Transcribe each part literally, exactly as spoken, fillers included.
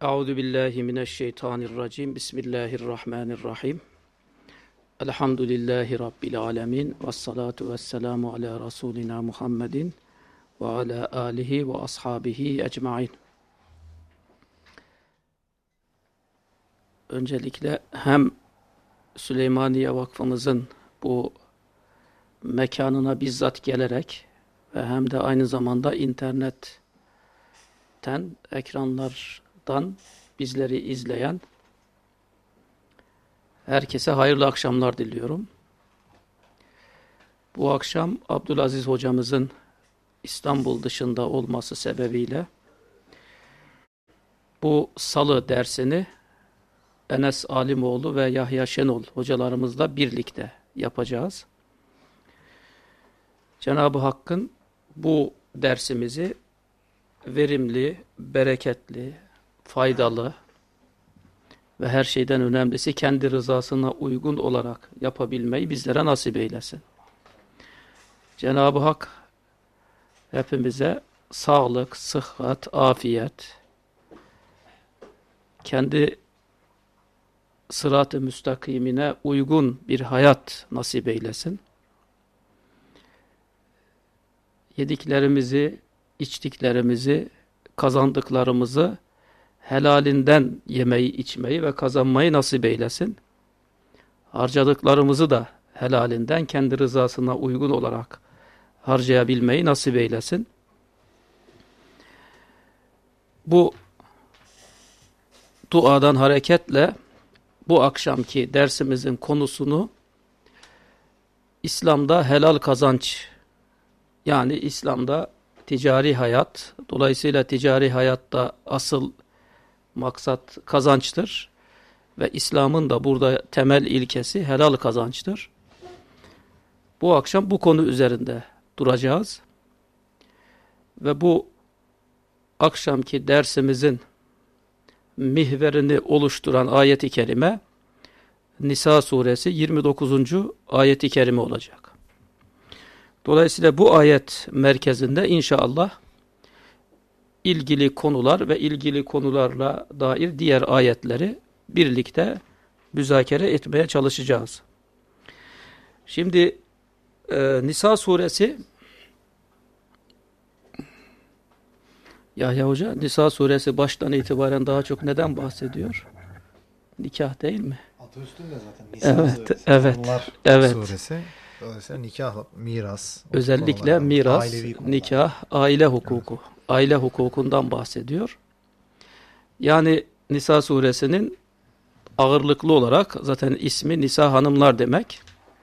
Euzu billahi mineşşeytanirracim. Bismillahirrahmanirrahim. Elhamdülillahi rabbil alamin. Ves salatu vesselamu ala rasulina Muhammedin ve ala alihi ve ashabihi ecmaîn. Öncelikle hem Süleymaniye Vakfımızın bu mekanına bizzat gelerek ve hem de aynı zamanda internetten, ekranlardan bizleri izleyen herkese hayırlı akşamlar diliyorum. Bu akşam Abdülaziz hocamızın İstanbul dışında olması sebebiyle bu salı dersini Enes Alimoğlu ve Yahya Şenol hocalarımızla birlikte yapacağız. Cenab-ı Hakk'ın bu dersimizi verimli, bereketli, faydalı ve her şeyden önemlisi kendi rızasına uygun olarak yapabilmeyi bizlere nasip eylesin. Cenab-ı Hak hepimize sağlık, sıhhat, afiyet, kendi sırat-ı müstakimine uygun bir hayat nasip eylesin. Yediklerimizi, içtiklerimizi, kazandıklarımızı helalinden yemeyi, içmeyi ve kazanmayı nasip eylesin. Harcadıklarımızı da helalinden kendi rızasına uygun olarak harcayabilmeyi nasip eylesin. Bu duadan hareketle bu akşamki dersimizin konusunu İslam'da helal kazanç, yani İslam'da ticari hayat, dolayısıyla ticari hayatta asıl maksat kazançtır ve İslam'ın da burada temel ilkesi helal kazançtır. Bu akşam bu konu üzerinde duracağız ve bu akşamki dersimizin mihverini oluşturan ayet-i kerime Nisa suresi yirmi dokuzuncu ayet-i kerime olacak. Dolayısıyla bu ayet merkezinde inşallah ilgili konular ve ilgili konularla dair diğer ayetleri birlikte müzakere etmeye çalışacağız. Şimdi e, Nisa suresi, Yahya Hoca, Nisa suresi baştan itibaren daha çok neden bahsediyor? Nikah değil mi? Adı üstünde zaten. Nisa evet, suresi. evet, Onlar evet. suresi. Dolayısıyla nikah, miras. Özellikle miras, nikah, aile hukuku. Aile hukukundan bahsediyor. Yani Nisa suresinin ağırlıklı olarak zaten ismi Nisa hanımlar demek.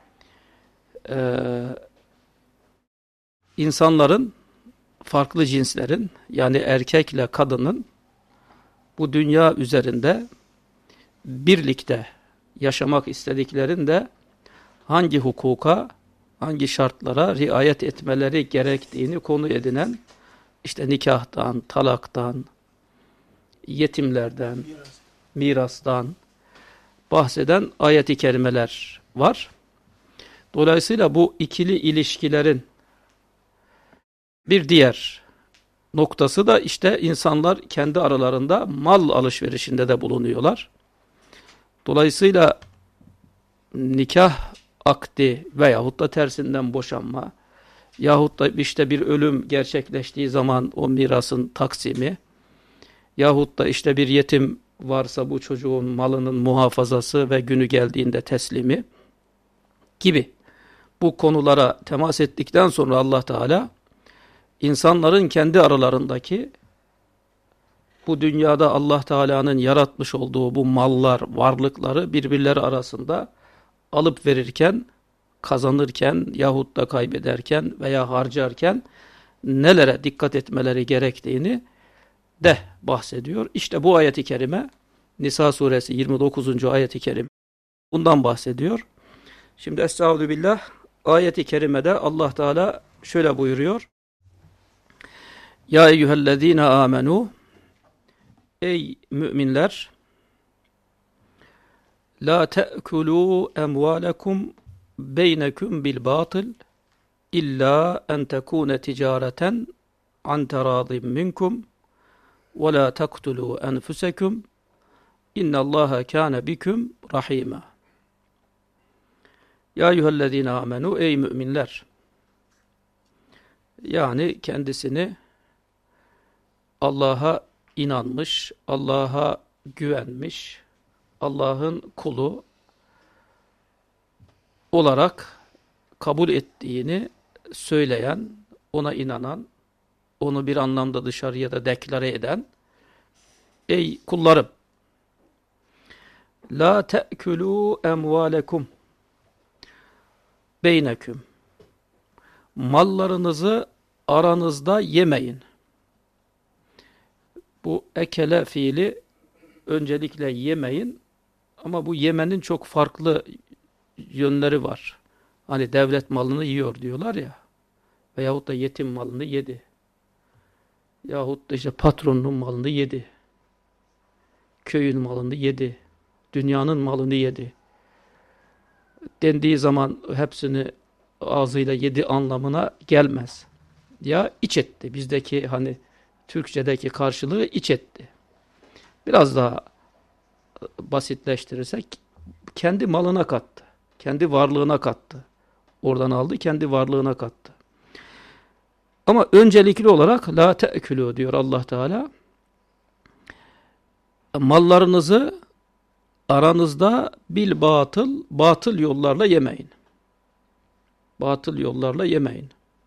Ee, insanların, farklı cinslerin, yani erkekle kadının bu dünya üzerinde birlikte yaşamak istediklerinde hangi hukuka, hangi şartlara riayet etmeleri gerektiğini konu edinen, işte nikahtan, talaktan, yetimlerden, mirastan bahseden ayet-i kerimeler var. Dolayısıyla bu ikili ilişkilerin bir diğer noktası da işte insanlar kendi aralarında mal alışverişinde de bulunuyorlar. Dolayısıyla nikah akdi veyahut da tersinden boşanma yahut da işte bir ölüm gerçekleştiği zaman o mirasın taksimi yahut da işte bir yetim varsa bu çocuğun malının muhafazası ve günü geldiğinde teslimi gibi bu konulara temas ettikten sonra Allah Teala insanların kendi aralarındaki bu dünyada Allah Teala'nın yaratmış olduğu bu mallar, varlıkları birbirleri arasında alıp verirken, kazanırken yahut da kaybederken veya harcarken nelere dikkat etmeleri gerektiğini de bahsediyor. İşte bu ayet-i kerime Nisa suresi yirmi dokuzuncu ayet-i kerime bundan bahsediyor. Şimdi estağfirullah, ayet-i kerimede Allah Teala şöyle buyuruyor. Ya eyyühellezine amenu, ey müminler, la te'kulû emvâlekum beynekum bil batıl illa en tekûne ticareten an teradîm minkum وَلَا تَقْتُلُوا أَنْفُسَكُمْ اِنَّ اللّٰهَ كَانَ بِكُمْ رَحِيمًا. Ya eyyühellezine amenu, ey müminler. Yani kendisini Allah'a inanmış, Allah'a güvenmiş, Allah'ın kulu olarak kabul ettiğini söyleyen, ona inanan, onu bir anlamda dışarıya da deklare eden, ey kullarım, la te'kulû emvâlekum beyneküm, mallarınızı aranızda yemeyin. Bu ekele fiili öncelikle yemeyin, ama bu yemenin çok farklı yönleri var. Hani devlet malını yiyor diyorlar ya, veyahut da yetim malını yedi. Yahut da işte patronun malını yedi. Köyün malını yedi. Dünyanın malını yedi. Dendiği zaman hepsini ağzıyla yedi anlamına gelmez. Ya iç etti. Bizdeki hani Türkçedeki karşılığı iç etti. Biraz daha basitleştirirsek kendi malına kattı. Kendi varlığına kattı. Oradan aldı, kendi varlığına kattı. Ama öncelikli olarak la te'külü diyor Allah Teala. Mallarınızı aranızda bil batıl, batıl yollarla yemeyin. Batıl yollarla yemeyin.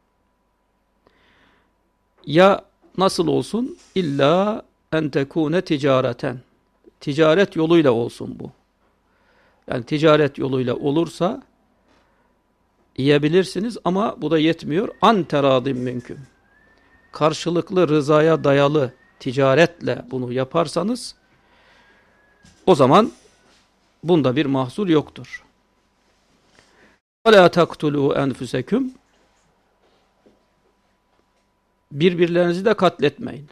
Ya nasıl olsun? İlla en tekune ticareten. Ticaret yoluyla olsun bu. Yani ticaret yoluyla olursa yiyebilirsiniz, ama bu da yetmiyor. An teradim mümkün. Karşılıklı rızaya dayalı ticaretle bunu yaparsanız o zaman bunda bir mahsur yoktur. وَلَا تَقْتُلُوا أَنْفُسَكُمْ, birbirlerinizi de katletmeyin.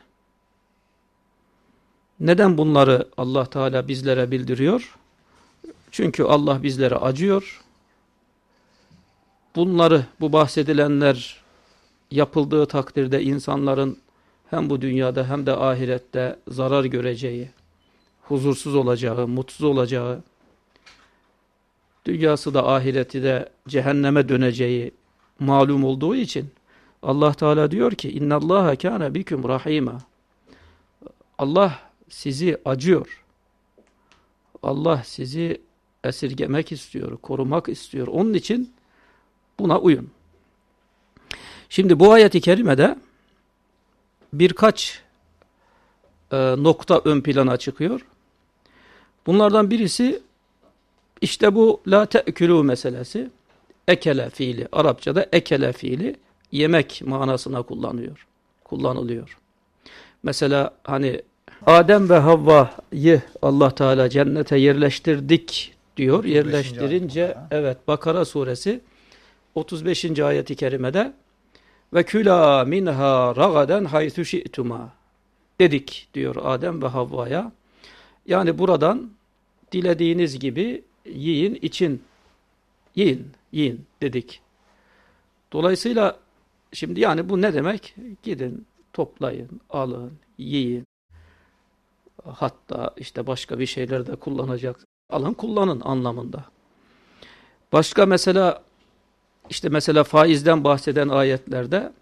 Neden bunları Allah Teala bizlere bildiriyor? Çünkü Allah bizlere acıyor. Bunları, bu bahsedilenler yapıldığı takdirde insanların hem bu dünyada hem de ahirette zarar göreceği, huzursuz olacağı, mutsuz olacağı, dünyası da ahireti de cehenneme döneceği malum olduğu için Allah Teala diyor ki İnna Allaha kana bikum rahima. Allah sizi acıyor. Allah sizi esirgemek istiyor, korumak istiyor. Onun için buna uyun. Şimdi bu ayet-i kerimede birkaç e, nokta ön plana çıkıyor. Bunlardan birisi işte bu la te'külü meselesi. Ekele fiili, Arapçada ekele fiili yemek manasına kullanıyor. Kullanılıyor. Mesela hani Adem ve Havva'yı Allah Teala cennete yerleştirdik diyor. Yerleştirince evet, Bakara suresi otuz beşinci ayeti kerimede ve küla minha ragaden haythu şi'tuma dedik diyor Adem ve Havva'ya. Yani buradan dilediğiniz gibi yiyin, için, yiyin, yiyin dedik. Dolayısıyla şimdi yani bu ne demek? Gidin, toplayın, alın, yiyin. Hatta işte başka bir şeyler de kullanacak. Alın, kullanın anlamında. Başka mesela işte mesela faizden bahseden ayetlerde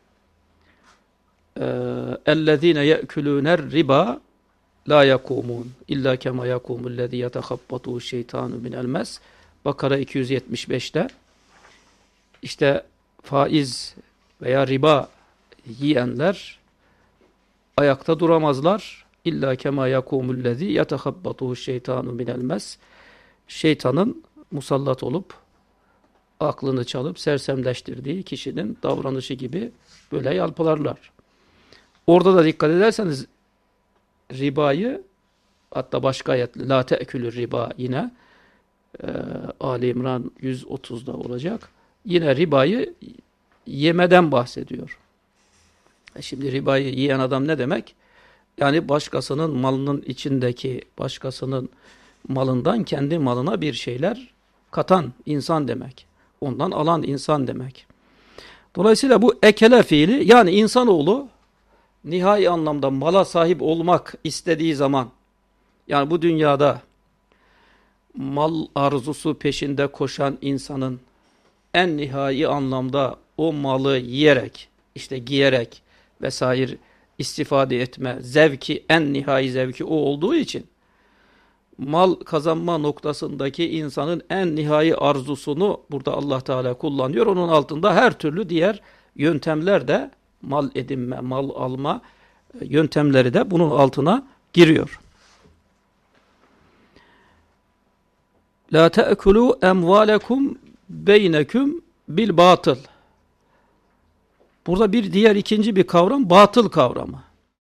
اَلَّذ۪ينَ يَأْكُلُونَ الرِّبَا لَا يَقُومُونَ اِلَّا كَمَا يَقُومُ الَّذ۪ي يَتَخَبَّطُهُ الشَّيْطَانُ مِنَ الْمَسِ Bakara iki yüz yetmiş beşte işte faiz veya riba yiyenler ayakta duramazlar. İlla kema yakumul lezî yetehabbatuhu şeytanu minel mes. Şeytanın musallat olup aklını çalıp sersemleştirdiği kişinin davranışı gibi böyle yalpalarlar. Orada da dikkat ederseniz ribayı, hatta başka ayetle la te'külür riba, yine e, Ali İmran yüz otuzda olacak. Yine ribayı yemeden bahsediyor. E şimdi ribayı yiyen adam ne demek? Yani başkasının malının içindeki, başkasının malından kendi malına bir şeyler katan insan demek. Ondan alan insan demek. Dolayısıyla bu ekele fiili, yani insanoğlu nihai anlamda mala sahip olmak istediği zaman, yani bu dünyada mal arzusu peşinde koşan insanın en nihai anlamda o malı yiyerek, işte giyerek vesaire istifade etme zevki, en nihai zevki o olduğu için mal kazanma noktasındaki insanın en nihai arzusunu burada Allah Teala kullanıyor. Onun altında her türlü diğer yöntemler de, mal edinme, mal alma yöntemleri de bunun altına giriyor. La te'kulu emvalekum beynekum bil batıl. Burada bir diğer ikinci bir kavram batıl kavramı.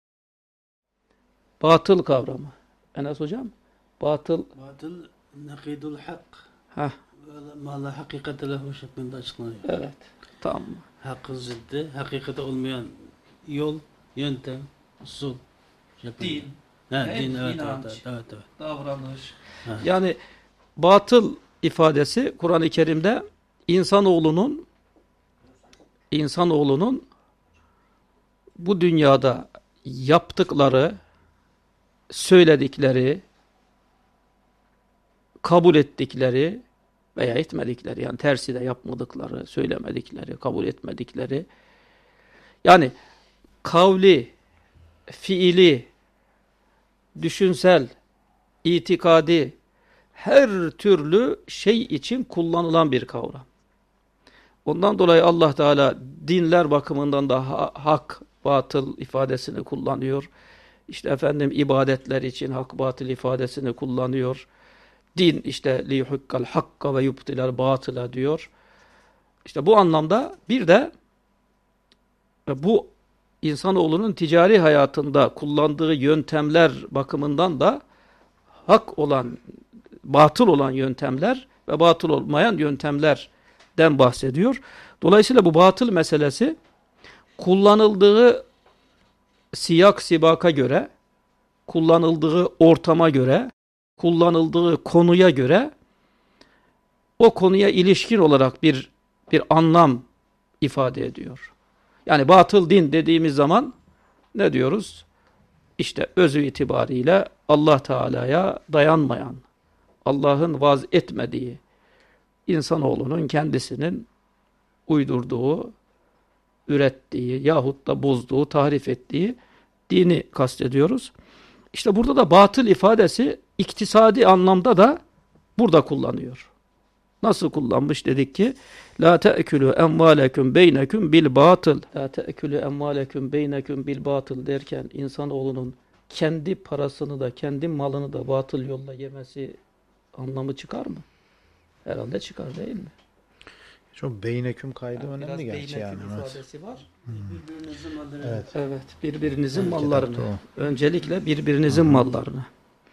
Batıl kavramı. Enes hocam, batıl. Batıl nakidul hak. Heh. Ma la hakikate lehu şeklinde açıklanıyor. Evet. Tamam. Hakkın ziddi, hakikate olmayan yol, yöntem, usul. Din. Ha, Evet, din, evet, inanç, evet, evet, evet. davranış. Ha. Yani batıl ifadesi Kur'an-ı Kerim'de insanoğlunun insanoğlunun bu dünyada yaptıkları, söyledikleri, kabul ettikleri veya etmedikleri, yani tersi de yapmadıkları, söylemedikleri, kabul etmedikleri, yani kavli, fiili, düşünsel, itikadi, her türlü şey için kullanılan bir kavram. Ondan dolayı Allah Teala dinler bakımından da ha hak, batıl ifadesini kullanıyor. İşte efendim ibadetler için hak, batıl ifadesini kullanıyor. Din işte liyuhikkal hakka ve yubtilal batıla diyor. İşte bu anlamda bir de bu insanoğlunun ticari hayatında kullandığı yöntemler bakımından da hak olan, batıl olan yöntemler ve batıl olmayan yöntemlerden bahsediyor. Dolayısıyla bu batıl meselesi kullanıldığı siyak sibaka göre, kullanıldığı ortama göre, kullanıldığı konuya göre o konuya ilişkin olarak bir bir anlam ifade ediyor. Yani batıl din dediğimiz zaman ne diyoruz? İşte özü itibariyle Allah Teala'ya dayanmayan, Allah'ın vaz etmediği, insanoğlunun kendisinin uydurduğu, ürettiği yahut da bozduğu, tahrif ettiği dini kastediyoruz. İşte burada da batıl ifadesi iktisadi anlamda da burada kullanıyor. Nasıl kullanmış dedik ki? La te'külü emvalekum beynekum bil batıl. La te'külü emvalekum beynekum bil batıl derken insanoğlunun kendi parasını da kendi malını da batıl yolla yemesi anlamı çıkar mı? Herhalde çıkar değil mi? Çok beyneküm kaydı Yani önemli gerçi yani. ifadesi Evet. var. Birbirinizin mallarını. Evet. Evet, birbirinizin Evet, mallarını. tamam. Öncelikle birbirinizin Aha. mallarını.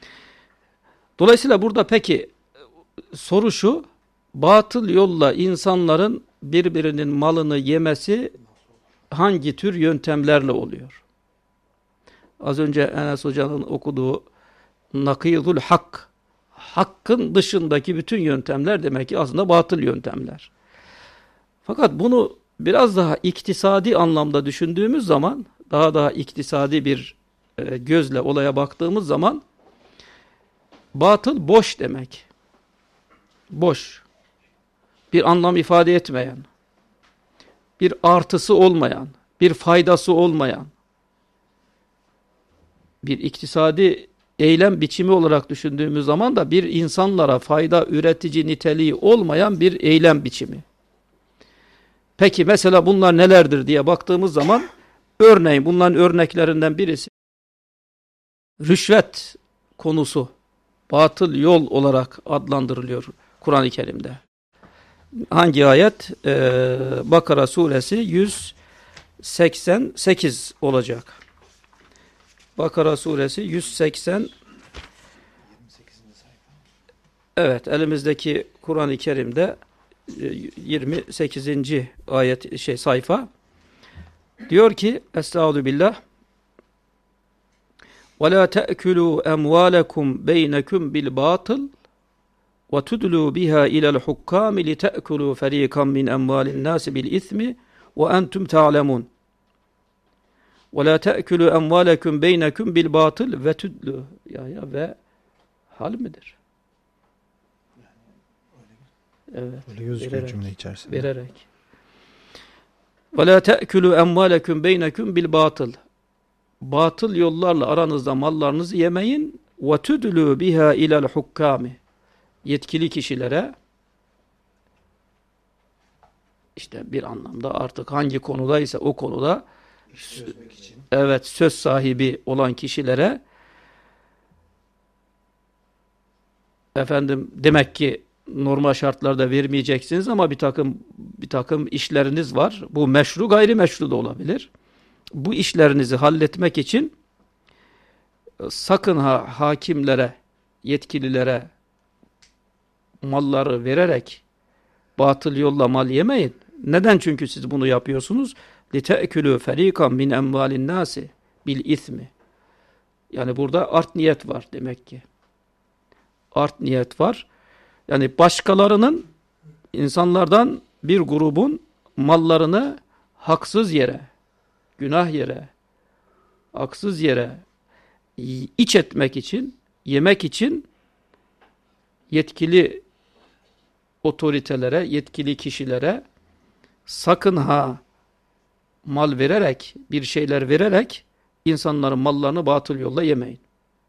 Dolayısıyla burada peki soru şu, batıl yolla insanların birbirinin malını yemesi hangi tür yöntemlerle oluyor? Az önce Enes Hoca'nın okuduğu nakidul hak, hakkın dışındaki bütün yöntemler demek ki aslında batıl yöntemler. Fakat bunu biraz daha iktisadi anlamda düşündüğümüz zaman, daha daha iktisadi bir e, gözle olaya baktığımız zaman batıl boş demek. Boş. Bir anlam ifade etmeyen, bir artısı olmayan, bir faydası olmayan, bir iktisadi eylem biçimi olarak düşündüğümüz zaman da bir insanlara fayda üretici niteliği olmayan bir eylem biçimi. Peki mesela bunlar nelerdir diye baktığımız zaman örneğin bunların örneklerinden birisi rüşvet konusu batıl yol olarak adlandırılıyor Kur'an-ı Kerim'de. Hangi ayet? Ee, Bakara suresi yüz seksen sekiz olacak. Bakara suresi yüz seksen. Evet, elimizdeki Kur'an-ı Kerim'de yirmi sekizinci ayet şey sayfa diyor ki Estaizu billah ve la te'kulu emvalekum beynekum bil batıl ve tudlu biha ila'l hukkam li te'kulu fariqan min emvalin nas bil ismi ve entum ta'lemun. Ve la te'kulu emvalekum beynekum bil batıl ve tudlu. Ya ya ve hal midir? Evet. Öyle gözüküyor vererek, cümle içerisinde. vererek. Ve la te'kulu emvalekum beynekum bil batıl. Batıl yollarla aranızda mallarınızı yemeyin. Ve tudlu biha ila'l hukkami. Yetkili kişilere, işte bir anlamda artık hangi konudaysa o konuda için. evet söz sahibi olan kişilere efendim demek ki normal şartlarda vermeyeceksiniz ama bir takım bir takım işleriniz var. Bu meşru gayrimeşru da olabilir. Bu işlerinizi halletmek için sakın ha hakimlere, yetkililere malları vererek batıl yolla mal yemeyin. Neden? Çünkü siz bunu yapıyorsunuz. لِتَأْكُلُوا فَر۪يقًا مِنْ اَمْوَالِ النَّاسِ بِالْاِثْمِ. Yani burada art niyet var demek ki. Art niyet var. Yani başkalarının, insanlardan bir grubun mallarını haksız yere, günah yere, haksız yere iç etmek için, yemek için yetkili otoritelere, yetkili kişilere sakın ha mal vererek, bir şeyler vererek insanların mallarını batıl yolla yemeyin.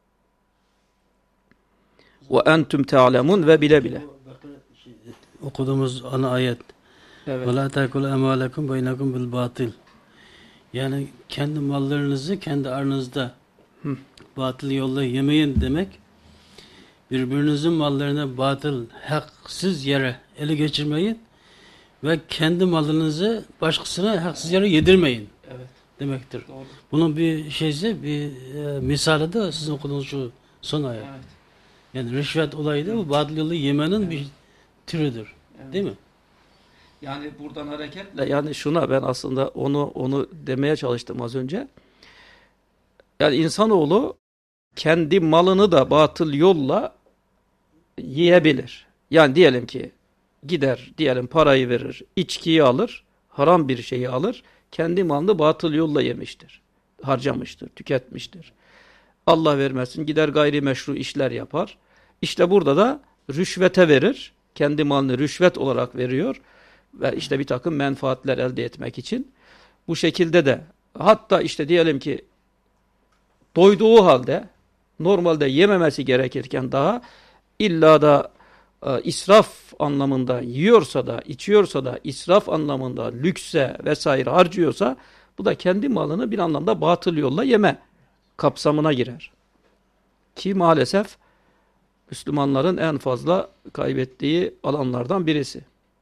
Ve entum te'alemun ve bile bile. Okuduğumuz ana ayet. Evet. Ve la tekulu emvalekum beynekum bil batıl. Yani kendi mallarınızı kendi aranızda Hı. batıl yolla yemeyin demek. Birbirinizin mallarını batıl, haksız yere ele geçirmeyin ve kendi malınızı başkasına haksız yere yedirmeyin. Evet. Demektir. Doğru. Bunun bir şeysi, bir e, misali de sizin okuduğunuz şu son ayet. Evet. Yani rüşvet olayı da bu batıl yolu yemenin Evet. bir türüdür. Evet. Değil mi? Yani buradan hareketle yani şuna ben aslında onu onu demeye çalıştım az önce. Yani insanoğlu kendi malını da batıl yolla yiyebilir. Yani diyelim ki gider, diyelim parayı verir, içkiyi alır, haram bir şeyi alır, kendi malını batıl yolla yemiştir. Harcamıştır, tüketmiştir. Allah vermesin gider gayrimeşru işler yapar. İşte burada da rüşvete verir. Kendi malını rüşvet olarak veriyor. Ve işte bir takım menfaatler elde etmek için. Bu şekilde de hatta işte diyelim ki doyduğu halde normalde yememesi gerekirken daha illa da e, israf anlamında yiyorsa da içiyorsa da israf anlamında lükse vesaire harcıyorsa bu da kendi malını bir anlamda batıl yolla yeme kapsamına girer. Ki maalesef Müslümanların en fazla kaybettiği alanlardan birisi.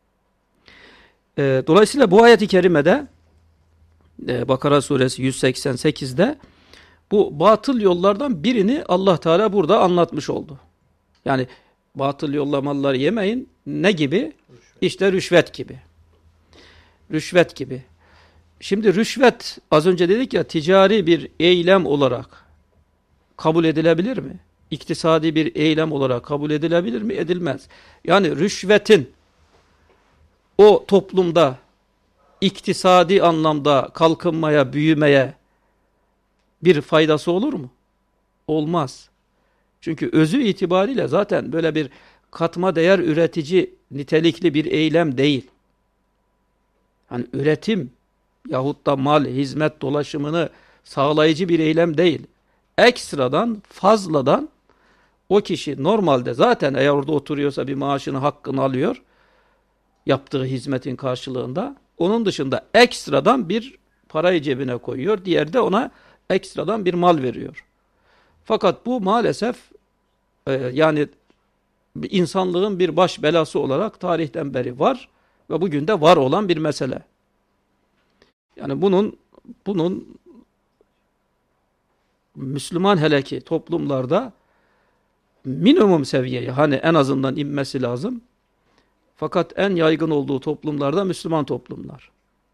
E, dolayısıyla bu ayet-i kerimede e, Bakara suresi yüz seksen sekizde bu batıl yollardan birini Allah Teala burada anlatmış oldu. Yani batıl yolla malları yemeyin. Ne gibi? Rüşvet. İşte rüşvet gibi. Rüşvet gibi. Şimdi rüşvet az önce dedik ya ticari bir eylem olarak kabul edilebilir mi? İktisadi bir eylem olarak kabul edilebilir mi? Edilmez. Yani rüşvetin o toplumda iktisadi anlamda kalkınmaya, büyümeye bir faydası olur mu? Olmaz. Çünkü özü itibariyle zaten böyle bir katma değer üretici nitelikli bir eylem değil. Hani üretim yahut da mal, hizmet dolaşımını sağlayıcı bir eylem değil. Ekstradan, fazladan o kişi normalde zaten eğer orada oturuyorsa bir maaşını, hakkını alıyor yaptığı hizmetin karşılığında. Onun dışında ekstradan bir parayı cebine koyuyor. Diğeri de ona ekstradan bir mal veriyor. Fakat bu maalesef e, yani insanlığın bir baş belası olarak tarihten beri var ve bugün de var olan bir mesele. Yani bunun bunun Müslüman hele ki toplumlarda minimum seviyeye hani en azından inmesi lazım. Fakat en yaygın olduğu toplumlarda Müslüman toplumlar.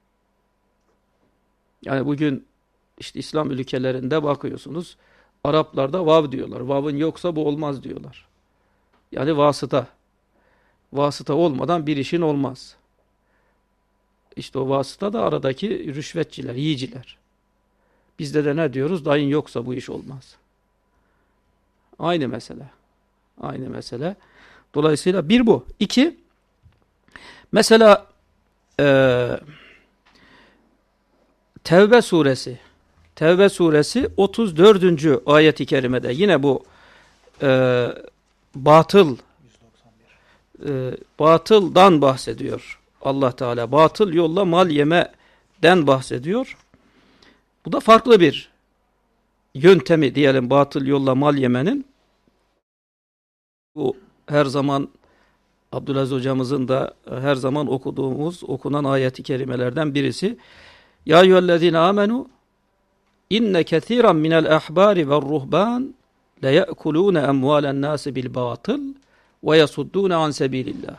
Yani bugün işte İslam ülkelerinde bakıyorsunuz. Araplarda vav diyorlar. Vav'ın yoksa bu olmaz diyorlar. Yani vasıta. Vasıta olmadan bir işin olmaz. İşte o vasıta da aradaki rüşvetçiler, yiyiciler. Bizde de ne diyoruz? Dayın yoksa bu iş olmaz. Aynı mesele. Aynı mesele. Dolayısıyla bir bu. İki, mesela e, Tevbe suresi. Tevbe suresi otuz dördüncü ayet-i kerimede yine bu e, batıl e, batıldan bahsediyor Allah Teala. Batıl yolla mal yemeden bahsediyor. Bu da farklı bir yöntemi diyelim, batıl yolla mal yemenin. Bu her zaman Abdülaziz hocamızın da her zaman okuduğumuz, okunan ayet-i kerimelerden birisi. Ya eyyühellezine amenu inne kethiran minel ahbari ve ruhban le ye'kulûne emvâlen nâsi bil batıl ve yasuddûne an sebilillah.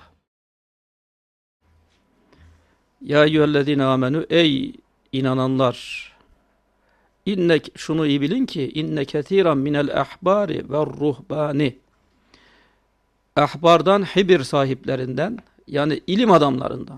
Ya eyyühellezine amenu, ey inananlar, inne, şunu iyi bilin ki inne kethiran minel ahbari ve ruhbani, ahbardan, hibir sahiplerinden, yani ilim adamlarından,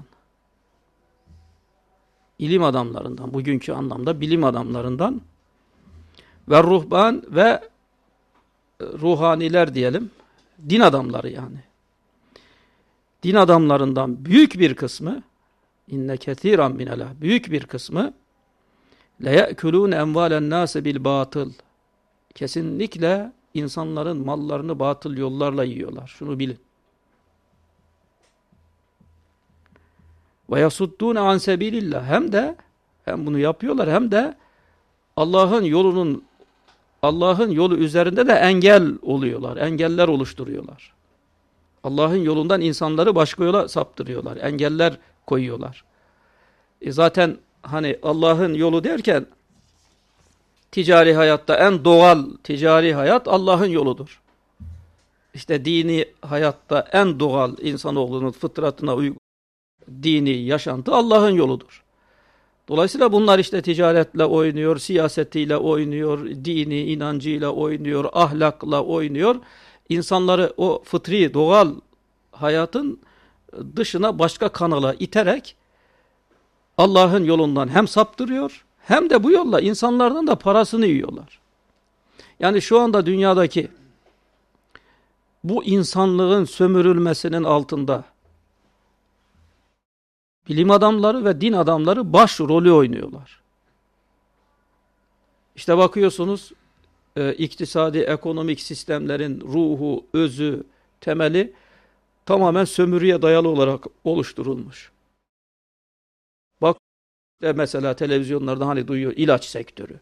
ilim adamlarından, bugünkü anlamda bilim adamlarından ve ruhban ve ruhaniler diyelim, din adamları yani. Din adamlarından büyük bir kısmı, inne kethiran minel, büyük bir kısmı le ye'kulûne emvâlen nâse bil batıl, kesinlikle insanların mallarını batıl yollarla yiyorlar. Şunu bilin. Ve yasuddûne an sebilillah, hem de hem bunu yapıyorlar hem de Allah'ın yolunun Allah'ın yolu üzerinde de engel oluyorlar. Engeller oluşturuyorlar. Allah'ın yolundan insanları başka yola saptırıyorlar. Engeller koyuyorlar. E zaten hani Allah'ın yolu derken ticari hayatta en doğal ticari hayat Allah'ın yoludur. İşte dini hayatta en doğal insanoğlunun fıtratına uygun dini yaşantı Allah'ın yoludur. Dolayısıyla bunlar işte ticaretle oynuyor, siyasetiyle oynuyor, dini inancıyla oynuyor, ahlakla oynuyor. İnsanları o fıtri doğal hayatın dışına başka kanala iterek Allah'ın yolundan hem saptırıyor, hem de bu yolla insanlardan da parasını yiyorlar. Yani şu anda dünyadaki bu insanlığın sömürülmesinin altında bilim adamları ve din adamları baş rolü oynuyorlar. İşte bakıyorsunuz e, iktisadi, ekonomik sistemlerin ruhu, özü, temeli tamamen sömürüye dayalı olarak oluşturulmuş. Bak işte mesela televizyonlarda hani duyuyor, ilaç sektörü.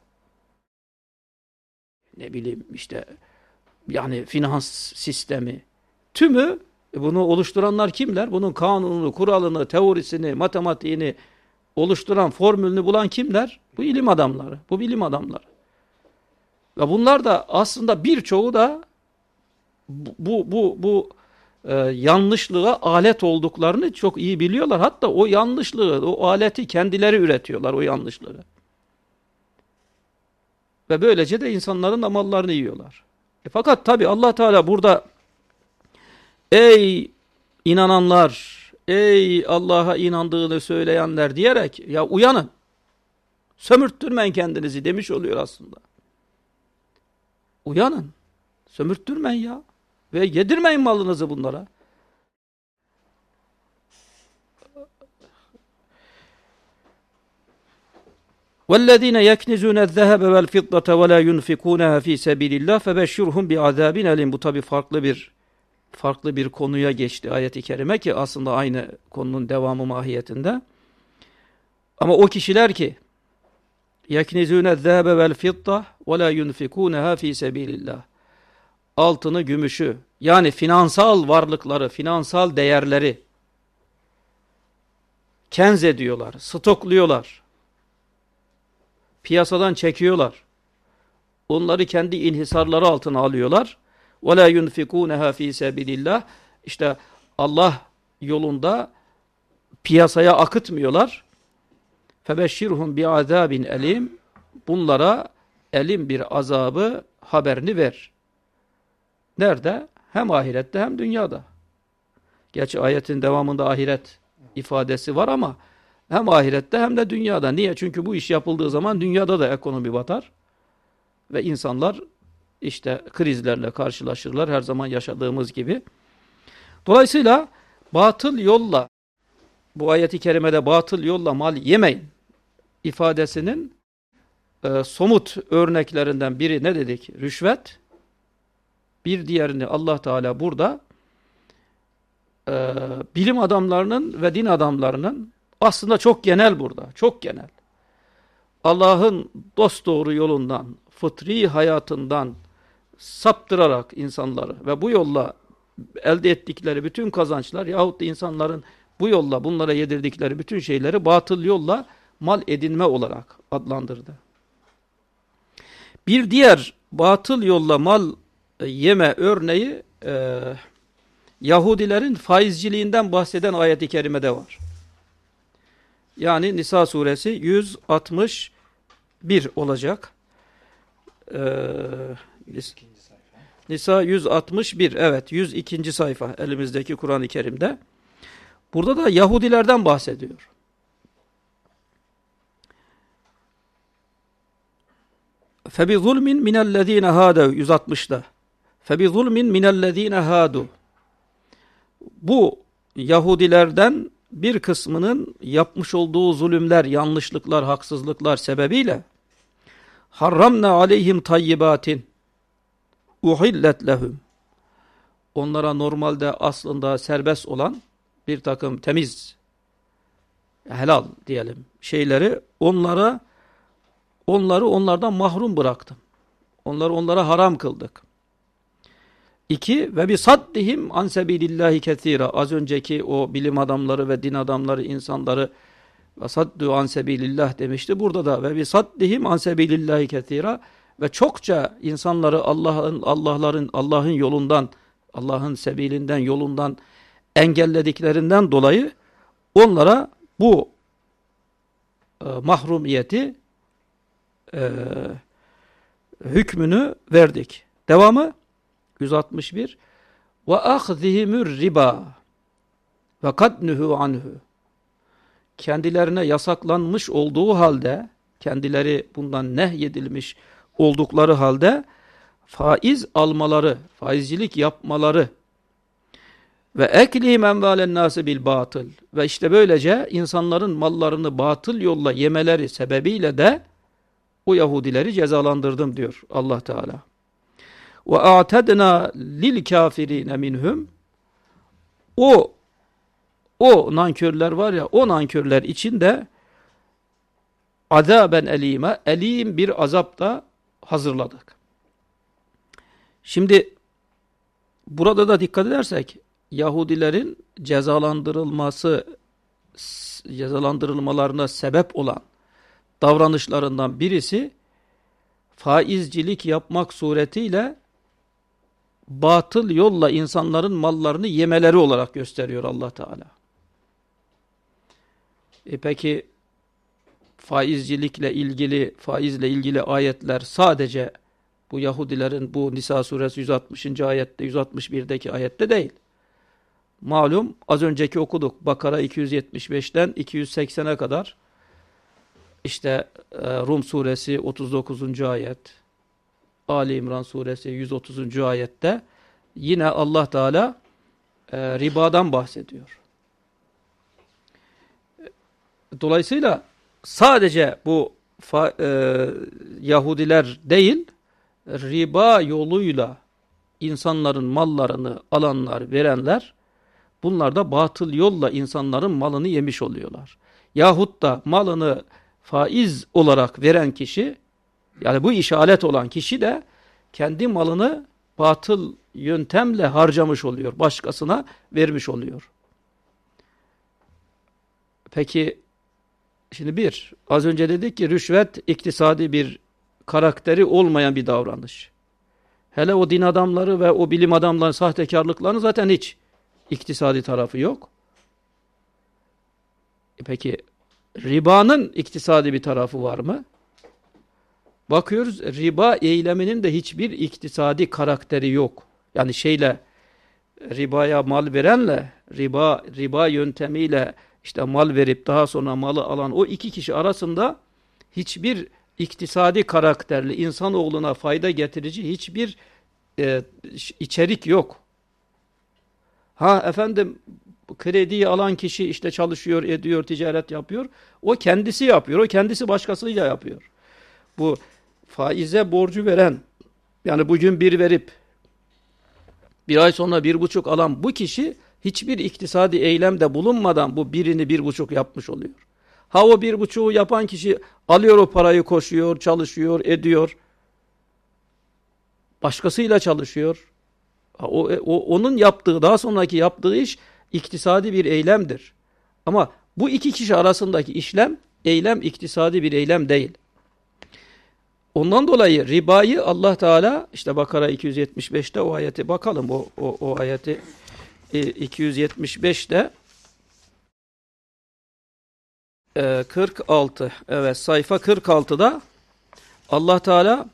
Ne bileyim işte yani finans sistemi. Tümü bunu oluşturanlar kimler? Bunun kanununu, kuralını, teorisini, matematiğini oluşturan, formülünü bulan kimler? Bu ilim adamları, bu bilim adamları. Ve bunlar da aslında birçoğu da bu bu bu, bu e, yanlışlığa alet olduklarını çok iyi biliyorlar. Hatta o yanlışlığı, o aleti kendileri üretiyorlar, o yanlışlığı. Ve böylece de insanların da mallarını yiyorlar. E fakat tabi Allah Teala burada ey inananlar, ey Allah'a inandığını söyleyenler diyerek ya uyanın, sömürttürmeyin kendinizi demiş oluyor aslında. Uyanın, sömürttürmeyin ya ve yedirmeyin malınızı bunlara. وَالَّذ۪ينَ يَكْنِزُونَ الذَّهَبَ وَالْفِضَّةَ وَلَا يُنْفِقُونَهَا ف۪ي سَب۪يلِ اللّٰهِ فَبَشِّرْهُمْ بِعَذَابٍ أَلِيمٍ. Bu tabi farklı bir farklı bir konuya geçti ayet-i kerime ki aslında aynı konunun devamı mahiyetinde. Ama o kişiler ki يَكْنِزُونَ الذَّهَبَ وَالْفِضَّةَ وَلَا يُنْفِقُونَهَا ف۪ي سَب۪يلِ اللّٰهِ. Altını, gümüşü yani finansal varlıkları, finansal değerleri kenz ediyorlar, stokluyorlar. Piyasadan çekiyorlar. Onları kendi inhisarları altına alıyorlar. وَلَا يُنْفِقُونَهَا ف۪ي سَبِلِ اللّٰهِ. İşte Allah yolunda piyasaya akıtmıyorlar. فَبَشِّرْهُمْ بِعَذَابٍ اَلِيمٍ. Bunlara elim bir azabı haberini ver. Nerede? Hem ahirette hem dünyada. Gerçi ayetin devamında ahiret ifadesi var ama Hem ahirette hem de dünyada. Niye? Çünkü bu iş yapıldığı zaman dünyada da ekonomi batar. Ve insanlar işte krizlerle karşılaşırlar. Her zaman yaşadığımız gibi. Dolayısıyla batıl yolla, bu ayeti kerimede batıl yolla mal yemeyin ifadesinin e, somut örneklerinden biri ne dedik? Rüşvet. Bir diğerini Allah Teala burada e, bilim adamlarının ve din adamlarının, aslında çok genel burada, çok genel, Allah'ın dosdoğru yolundan, fıtri hayatından saptırarak insanları ve bu yolla elde ettikleri bütün kazançlar yahut da insanların bu yolla bunlara yedirdikleri bütün şeyleri batıl yolla mal edinme olarak adlandırdı. Bir diğer batıl yolla mal yeme örneği e, Yahudilerin faizciliğinden bahseden ayet-i kerimede var. Yani Nisa suresi yüz altmış bir olacak. Ee, Nisa yüz altmış bir, evet, yüz ikinci sayfa elimizdeki Kur'an-ı Kerim'de. Burada da Yahudilerden bahsediyor. فَبِظُلْمٍ مِنَ الَّذ۪ينَ هَادَوْا yüz altmışta. فَبِظُلْمٍ مِنَ الَّذ۪ينَ هَادُوا Bu Yahudilerden bir kısmının yapmış olduğu zulümler, yanlışlıklar, haksızlıklar sebebiyle harramna aleyhim tayyibatin uhillet lehum. Onlara normalde aslında serbest olan bir takım temiz, helal diyelim şeyleri onlara onları onlardan mahrum bıraktım. Onları onlara haram kıldık. İki, ve bi saddihim an sebilillahi kesira. Az önceki o bilim adamları ve din adamları insanları ve saddu an sebilillah demişti. Burada da ve bi saddihim an sebilillahi kesira ve çokça insanları Allah'ın Allah'ların Allah'ın yolundan, Allah'ın sebilinden, yolundan engellediklerinden dolayı onlara bu e, mahrumiyeti e, hükmünü verdik. Devamı yüz altmış bir ve ahzihimur riba ve kad nuhu anhu. Kendilerine yasaklanmış olduğu halde, kendileri bundan nehyedilmiş oldukları halde faiz almaları, faizcilik yapmaları ve eklihim envalen nâsi bil batıl ve işte böylece insanların mallarını batıl yolla yemeleri sebebiyle de o Yahudileri cezalandırdım diyor Allah Teala. Ve a'tedna lil kafirine minhum. O o nankörler var ya, o nankörler için de azaben elime, elim bir azap da hazırladık. Şimdi burada da dikkat edersek Yahudilerin cezalandırılması cezalandırılmalarına sebep olan davranışlarından birisi faizcilik yapmak suretiyle batıl yolla insanların mallarını yemeleri olarak gösteriyor Allah Teala. E peki faizcilikle ilgili, faizle ilgili ayetler sadece bu Yahudilerin bu Nisa suresi yüz altmışıncı ayette, yüz altmış birdeki ayette değil. Malum az önceki okuduk. Bakara iki yüz yetmiş beşten iki yüz seksene kadar işte Rum suresi otuz dokuzuncu ayet, Ali İmran suresi yüz otuzuncu ayette yine Allah Teala e, ribadan bahsediyor. Dolayısıyla sadece bu fa, e, Yahudiler değil, riba yoluyla insanların mallarını alanlar, verenler, bunlar da batıl yolla insanların malını yemiş oluyorlar. Yahut da malını faiz olarak veren kişi, yani bu işe alet olan kişi de kendi malını batıl yöntemle harcamış oluyor. Başkasına vermiş oluyor. Peki, şimdi bir, az önce dedik ki rüşvet iktisadi bir karakteri olmayan bir davranış. Hele o din adamları ve o bilim adamlarının sahtekarlıklarının zaten hiç iktisadi tarafı yok. E peki, ribanın iktisadi bir tarafı var mı? Bakıyoruz, riba eyleminin de hiçbir iktisadi karakteri yok. Yani şeyle, ribaya mal verenle, riba riba yöntemiyle işte mal verip daha sonra malı alan o iki kişi arasında hiçbir iktisadi karakterli, insanoğluna fayda getirici hiçbir e, içerik yok. Ha efendim, krediyi alan kişi işte çalışıyor, ediyor, ticaret yapıyor. O kendisi yapıyor. O kendisi başkasıyla yapıyor. Bu faize borcu veren, yani bugün bir verip bir ay sonra bir buçuk alan bu kişi hiçbir iktisadi eylemde bulunmadan bu birini bir buçuk yapmış oluyor. Ha o bir buçuğu yapan kişi alıyor o parayı, koşuyor, çalışıyor, ediyor. Başkasıyla çalışıyor. Ha, o, o onun yaptığı, daha sonraki yaptığı iş iktisadi bir eylemdir. Ama bu iki kişi arasındaki işlem, eylem iktisadi bir eylem değil. Ondan dolayı ribayı Allah Teala işte Bakara iki yüz yetmiş beşte o ayeti bakalım, o, o, o ayeti e, iki yüz yetmiş beşte e, kırk altı, evet, sayfa kırk altıda Allah Teala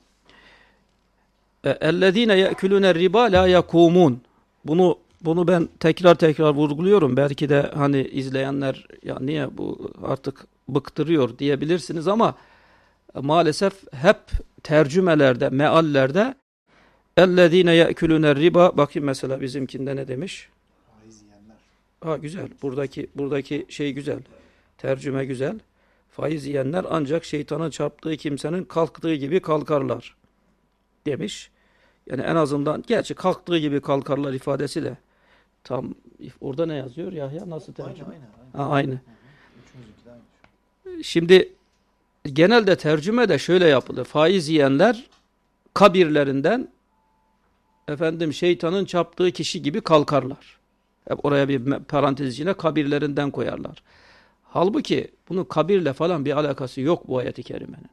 اَلَّذ۪ينَ يَأْكُلُونَ الرِّبَا لَا يَقُومُونَ bunu bunu ben tekrar tekrar vurguluyorum. Belki de hani izleyenler ya niye bu artık bıktırıyor diyebilirsiniz ama maalesef hep tercümelerde, meallerde اَلَّذ۪ينَ يَأْكُلُونَ الرِّبَا, bakayım mesela bizimkinde ne demiş? Faiz yiyenler. Ha güzel. Buradaki buradaki şey güzel. Tercüme güzel. Faiz yiyenler ancak şeytanın çarptığı kimsenin kalktığı gibi kalkarlar demiş. Yani en azından gerçi kalktığı gibi kalkarlar ifadesi de tam orada ne yazıyor Yahya, nasıl tercüme? Aynı aynı. Ha, aynı. Üçümüzünki de aynı. Şimdi genelde tercüme de şöyle yapılır. Faiz yiyenler kabirlerinden efendim şeytanın çarptığı kişi gibi kalkarlar. Hep oraya bir parantez içine kabirlerinden koyarlar. Halbuki bunun kabirle falan bir alakası yok bu ayet-i kerimenin.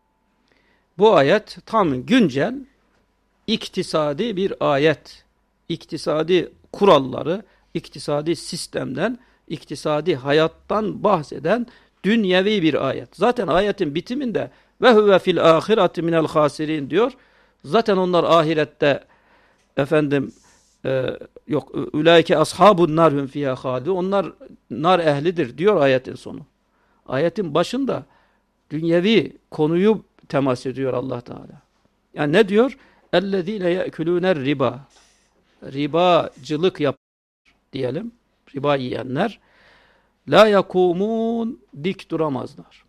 Bu ayet tam güncel iktisadi bir ayet. İktisadi kuralları, iktisadi sistemden, iktisadi hayattan bahseden dünyevi bir ayet. Zaten ayetin bitiminde ve huve fil ahireti minel hasirin diyor. Zaten onlar ahirette efendim e, yok ulaike ashabun nar hum fiha halidun, onlar nar ehlidir diyor ayetin sonu. Ayetin başında dünyevi konuyu temas ediyor Allah Teala. Yani ne diyor? اَلَّذ۪ينَ يَأْكُلُونَ الرِّبَا Ribacılık yap diyelim. Riba yiyenler la yakumun, dik duramazlar.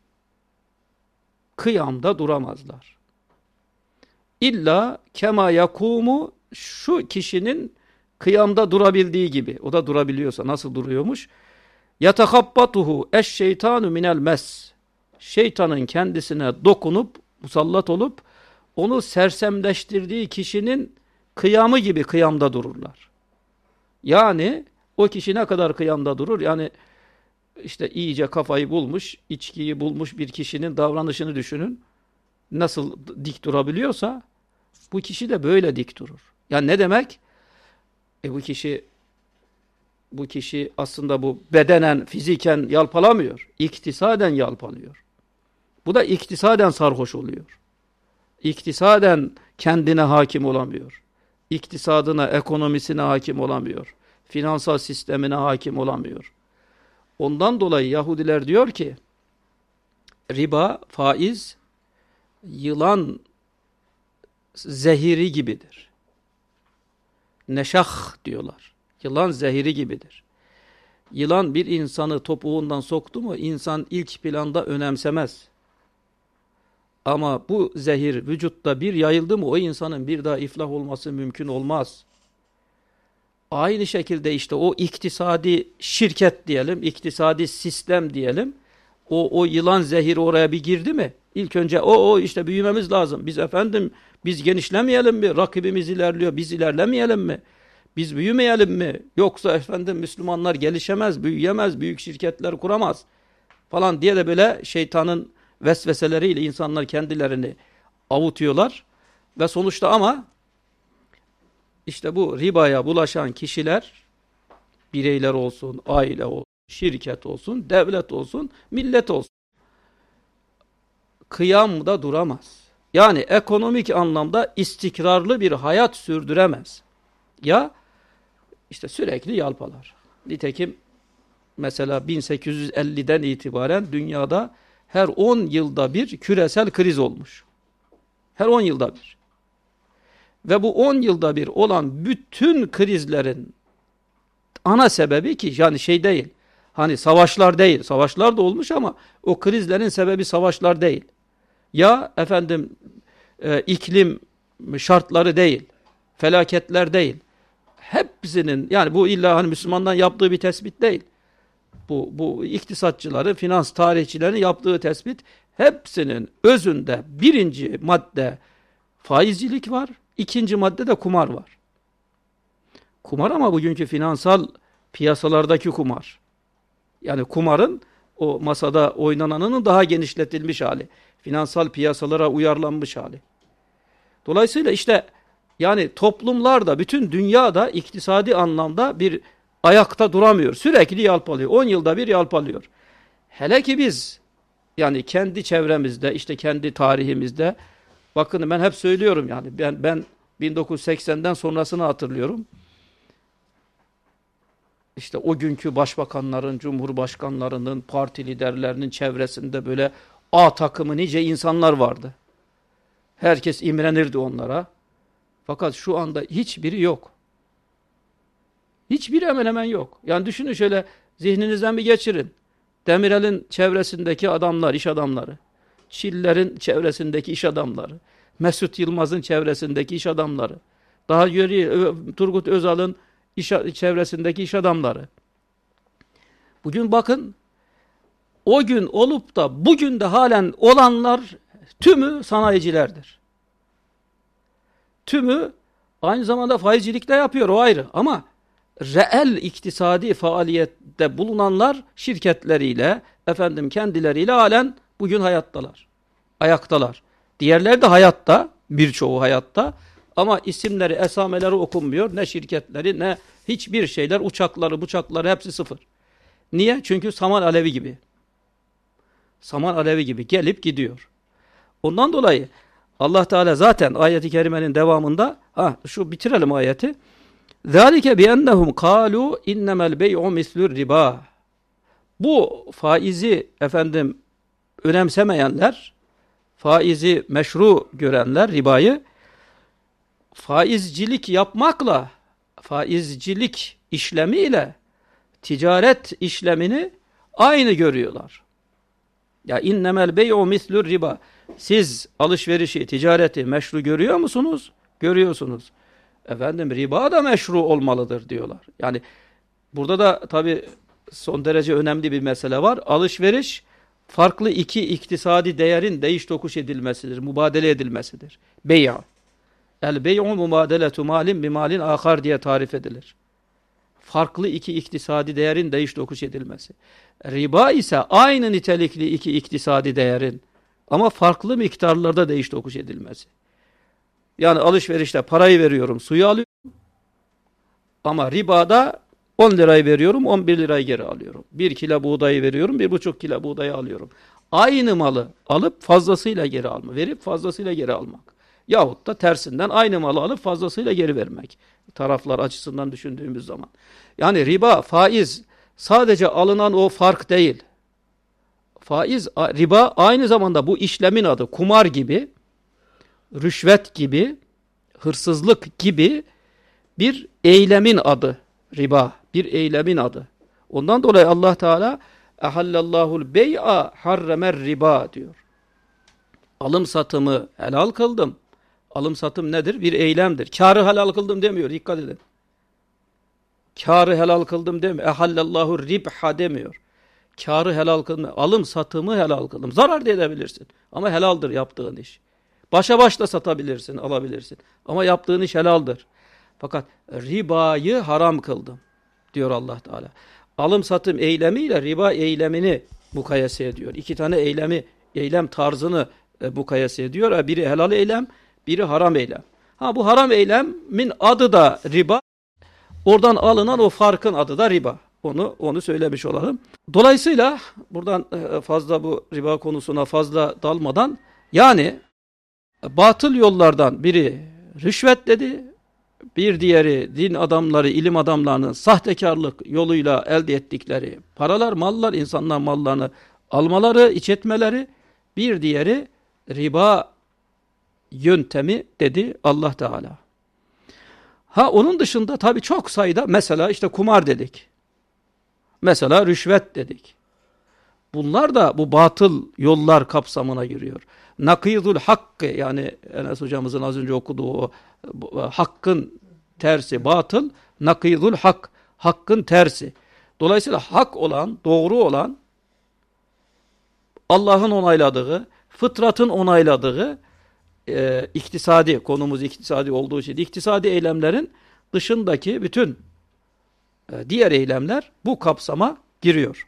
Kıyamda duramazlar. İlla kema yakumu, şu kişinin kıyamda durabildiği gibi. O da durabiliyorsa nasıl duruyormuş? Yatakabbatuhu eşşeytanu minel mes. Şeytanın kendisine dokunup, musallat olup onu sersemleştirdiği kişinin kıyamı gibi kıyamda dururlar. Yani o kişi ne kadar kıyamda durur? Yani işte iyice kafayı bulmuş, içkiyi bulmuş bir kişinin davranışını düşünün. Nasıl dik durabiliyorsa bu kişi de böyle dik durur. Yani ne demek? E bu kişi bu kişi aslında bu bedenen, fiziken yalpalamıyor. İktisaden yalpalıyor. Bu da iktisaden sarhoş oluyor. İktisaden kendine hakim olamıyor. İktisadına, ekonomisine hakim olamıyor. Finansal sistemine hakim olamıyor. Ondan dolayı Yahudiler diyor ki riba, faiz yılan zehiri gibidir. Neşah diyorlar. Yılan zehiri gibidir. Yılan bir insanı topuğundan soktu mu insan ilk planda önemsemez. Ama bu zehir vücutta bir yayıldı mı o insanın bir daha iflah olması mümkün olmaz. Aynı şekilde işte o iktisadi şirket diyelim, iktisadi sistem diyelim. O, o yılan zehiri oraya bir girdi mi? İlk önce o, o işte büyümemiz lazım. Biz efendim biz genişlemeyelim mi? Rakibimiz ilerliyor, biz ilerlemeyelim mi? Biz büyümeyelim mi? Yoksa efendim Müslümanlar gelişemez, büyüyemez, büyük şirketler kuramaz falan diye de böyle şeytanın vesveseleriyle insanlar kendilerini avutuyorlar. Ve sonuçta ama işte bu ribaya bulaşan kişiler, bireyler olsun, aile olsun, şirket olsun, devlet olsun, millet olsun, kıyamda duramaz. Yani ekonomik anlamda istikrarlı bir hayat sürdüremez. Ya işte sürekli yalpalar. Nitekim mesela bin sekiz yüz elliden itibaren dünyada her on yılda bir küresel kriz olmuş. Her on yılda bir. Ve bu on yılda bir olan bütün krizlerin ana sebebi ki yani şey değil. Hani savaşlar değil. Savaşlar da olmuş ama o krizlerin sebebi savaşlar değil. Ya efendim e, iklim şartları değil. Felaketler değil. Hepsinin yani bu illa hani Müslümandan yaptığı bir tespit değil. Bu, bu iktisatçıların, finans tarihçilerin yaptığı tespit hepsinin özünde birinci madde faizcilik var. İkinci madde de kumar var. Kumar ama bugünkü finansal piyasalardaki kumar. Yani kumarın o masada oynananının daha genişletilmiş hali. Finansal piyasalara uyarlanmış hali. Dolayısıyla işte yani toplumlarda, bütün dünyada iktisadi anlamda bir ayakta duramıyor. Sürekli yalpalıyor. on yılda bir yalpalıyor. Hele ki biz yani kendi çevremizde, işte kendi tarihimizde bakın ben hep söylüyorum yani ben ben bin dokuz yüz seksenden sonrasını hatırlıyorum. İşte o günkü başbakanların, cumhurbaşkanlarının, parti liderlerinin çevresinde böyle A takımı nice insanlar vardı. Herkes imrenirdi onlara. Fakat şu anda hiçbiri yok. Hiçbiri hemen hemen yok. Yani düşünün şöyle zihninizden bir geçirin. Demirel'in çevresindeki adamlar, iş adamları. Çiller'in çevresindeki iş adamları. Mesut Yılmaz'ın çevresindeki iş adamları. Daha yürü Turgut Özal'ın iş, çevresindeki iş adamları. Bugün bakın o gün olup da bugün de halen olanlar tümü sanayicilerdir. Tümü aynı zamanda faizcilik de yapıyor, o ayrı ama reel iktisadi faaliyette bulunanlar şirketleriyle, efendim kendileriyle halen bugün hayattalar. Ayaktalar. Diğerleri de hayatta, birçoğu hayatta ama isimleri, esameleri okunmuyor. Ne şirketleri ne hiçbir şeyler, uçakları, buçakları hepsi sıfır. Niye? Çünkü saman alevi gibi. Saman alevi gibi gelip gidiyor. Ondan dolayı Allah Teala zaten ayet-i kerimenin devamında, ha şu bitirelim ayeti. Zalike bi ennehum kalu innemel bey'u mislur riba. Bu faizi efendim önemsemeyenler, faizi meşru görenler, ribayı faizcilik yapmakla, faizcilik işlemiyle ticaret işlemini aynı görüyorlar. Ya innemel bey'u mislur riba. Siz alışverişi, ticareti meşru görüyor musunuz? Görüyorsunuz. Efendim riba da meşru olmalıdır diyorlar. Yani burada da tabii son derece önemli bir mesele var. Alışveriş farklı iki iktisadi değerin değiş tokuş edilmesidir, mübadele edilmesidir. Bey'a. El bey'u mubadeletu malin bi malin ahar diye tarif edilir. Farklı iki iktisadi değerin değiş tokuş edilmesi. Riba ise aynı nitelikli iki iktisadi değerin ama farklı miktarlarda değiş tokuş edilmesi. Yani alışverişte parayı veriyorum, suyu alıyorum. Ama ribada on lirayı veriyorum, on bir lirayı geri alıyorum. bir kilo buğdayı veriyorum, bir buçuk kilo buğdayı alıyorum. Aynı malı alıp fazlasıyla geri alma, verip fazlasıyla geri almak. Yahut da tersinden aynı malı alıp fazlasıyla geri vermek. Taraflar açısından düşündüğümüz zaman. Yani riba, faiz sadece alınan o fark değil. Faiz, riba aynı zamanda bu işlemin adı. Kumar gibi, rüşvet gibi, hırsızlık gibi bir eylemin adı. Riba, bir eylemin adı. Ondan dolayı Allah Teala ehallallahul bey'a harremer riba diyor. Alım satımı helal kıldım. Alım satım nedir? Bir eylemdir. Kârı helal kıldım demiyor. Dikkat edin. Kârı helal kıldım demiyor. Ehallallahu ribha demiyor. Kârı helal kıldım. Alım satımı helal kıldım. Zarar da edebilirsin. Ama helaldir yaptığın iş. Başa baş da satabilirsin, alabilirsin. Ama yaptığın iş helaldir. Fakat ribayı haram kıldım diyor Allah Teala. Alım satım eylemiyle riba eylemini mukayese ediyor. İki tane eylemi, eylem tarzını e, mukayese ediyor. Biri helal eylem, biri haram eylem. Ha bu haram eylemin adı da riba. Oradan alınan o farkın adı da riba. Onu onu söylemiş olalım. Dolayısıyla buradan fazla bu riba konusuna fazla dalmadan yani batıl yollardan biri rüşvet dedi. bir diğeri din adamları, ilim adamlarının sahtekarlık yoluyla elde ettikleri paralar, mallar, insanlar mallarını almaları, iç etmeleri, bir diğeri riba yöntemi dedi Allah Teala. Ha onun dışında tabii çok sayıda mesela işte kumar dedik. Mesela rüşvet dedik. Bunlar da bu batıl yollar kapsamına giriyor. Nakidul hakkı, yani Enes hocamızın az önce okuduğu o hakkın tersi batıl, nakidul hak, hakkın tersi. Dolayısıyla hak olan, doğru olan, Allah'ın onayladığı, fıtratın onayladığı, e, iktisadi, konumuz iktisadi olduğu için iktisadi eylemlerin dışındaki bütün e, diğer eylemler bu kapsama giriyor.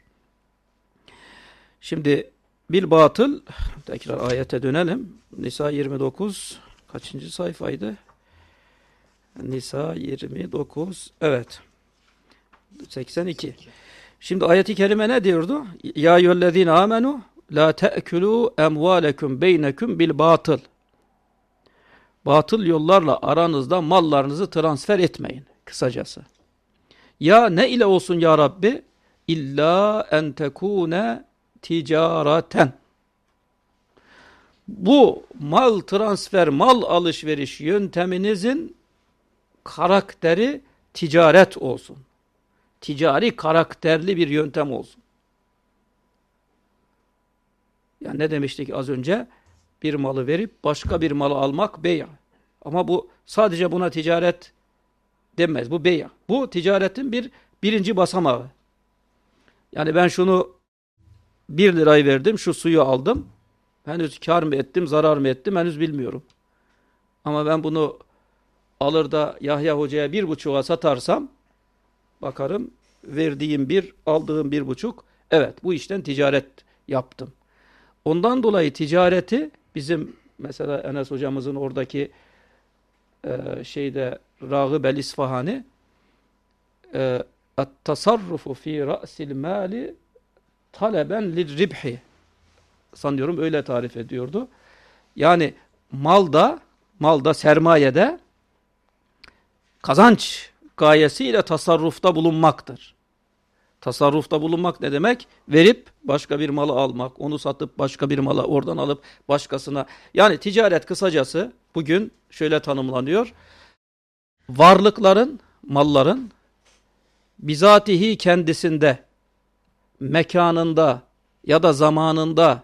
Şimdi bil batıl, tekrar ayete dönelim. Nisa yirmi dokuz kaçıncı sayfaydı? Nisa yirmi dokuz, evet. seksen iki. Şimdi ayet-i kerime ne diyordu? Ya eyyühellezine amenu la te'külû emvâlekum beynekum bil batıl. Batıl yollarla aranızda mallarınızı transfer etmeyin kısacası. Ya ne ile olsun ya Rabbi? İlla en tekûne ticareten. Bu mal transfer, mal alışveriş yönteminizin karakteri ticaret olsun. Ticari karakterli bir yöntem olsun. Yani ne demiştik az önce? Bir malı verip başka bir malı almak bey'a. Ama bu sadece buna ticaret denmez. Bu bey'a. Bu ticaretin bir birinci basamağı. Yani ben şunu bir lirayı verdim, şu suyu aldım. Henüz kar mı ettim, zarar mı ettim henüz bilmiyorum. Ama ben bunu alır da Yahya Hoca'ya bir buçuğa satarsam, bakarım verdiğim bir, aldığım bir buçuk. Evet, bu işten ticaret yaptım. Ondan dolayı ticareti bizim mesela Enes hocamızın oradaki e, şeyde Râgıb el-İsfahani e, et-tasarrufu fî ra'sil mâli taleben lirribhi sanıyorum öyle tarif ediyordu. Yani malda, malda, sermayede kazanç gayesiyle tasarrufta bulunmaktır. Tasarrufta bulunmak ne demek? Verip başka bir malı almak, onu satıp başka bir malı oradan alıp başkasına. Yani ticaret kısacası bugün şöyle tanımlanıyor. Varlıkların, malların bizatihi kendisinde, mekanında ya da zamanında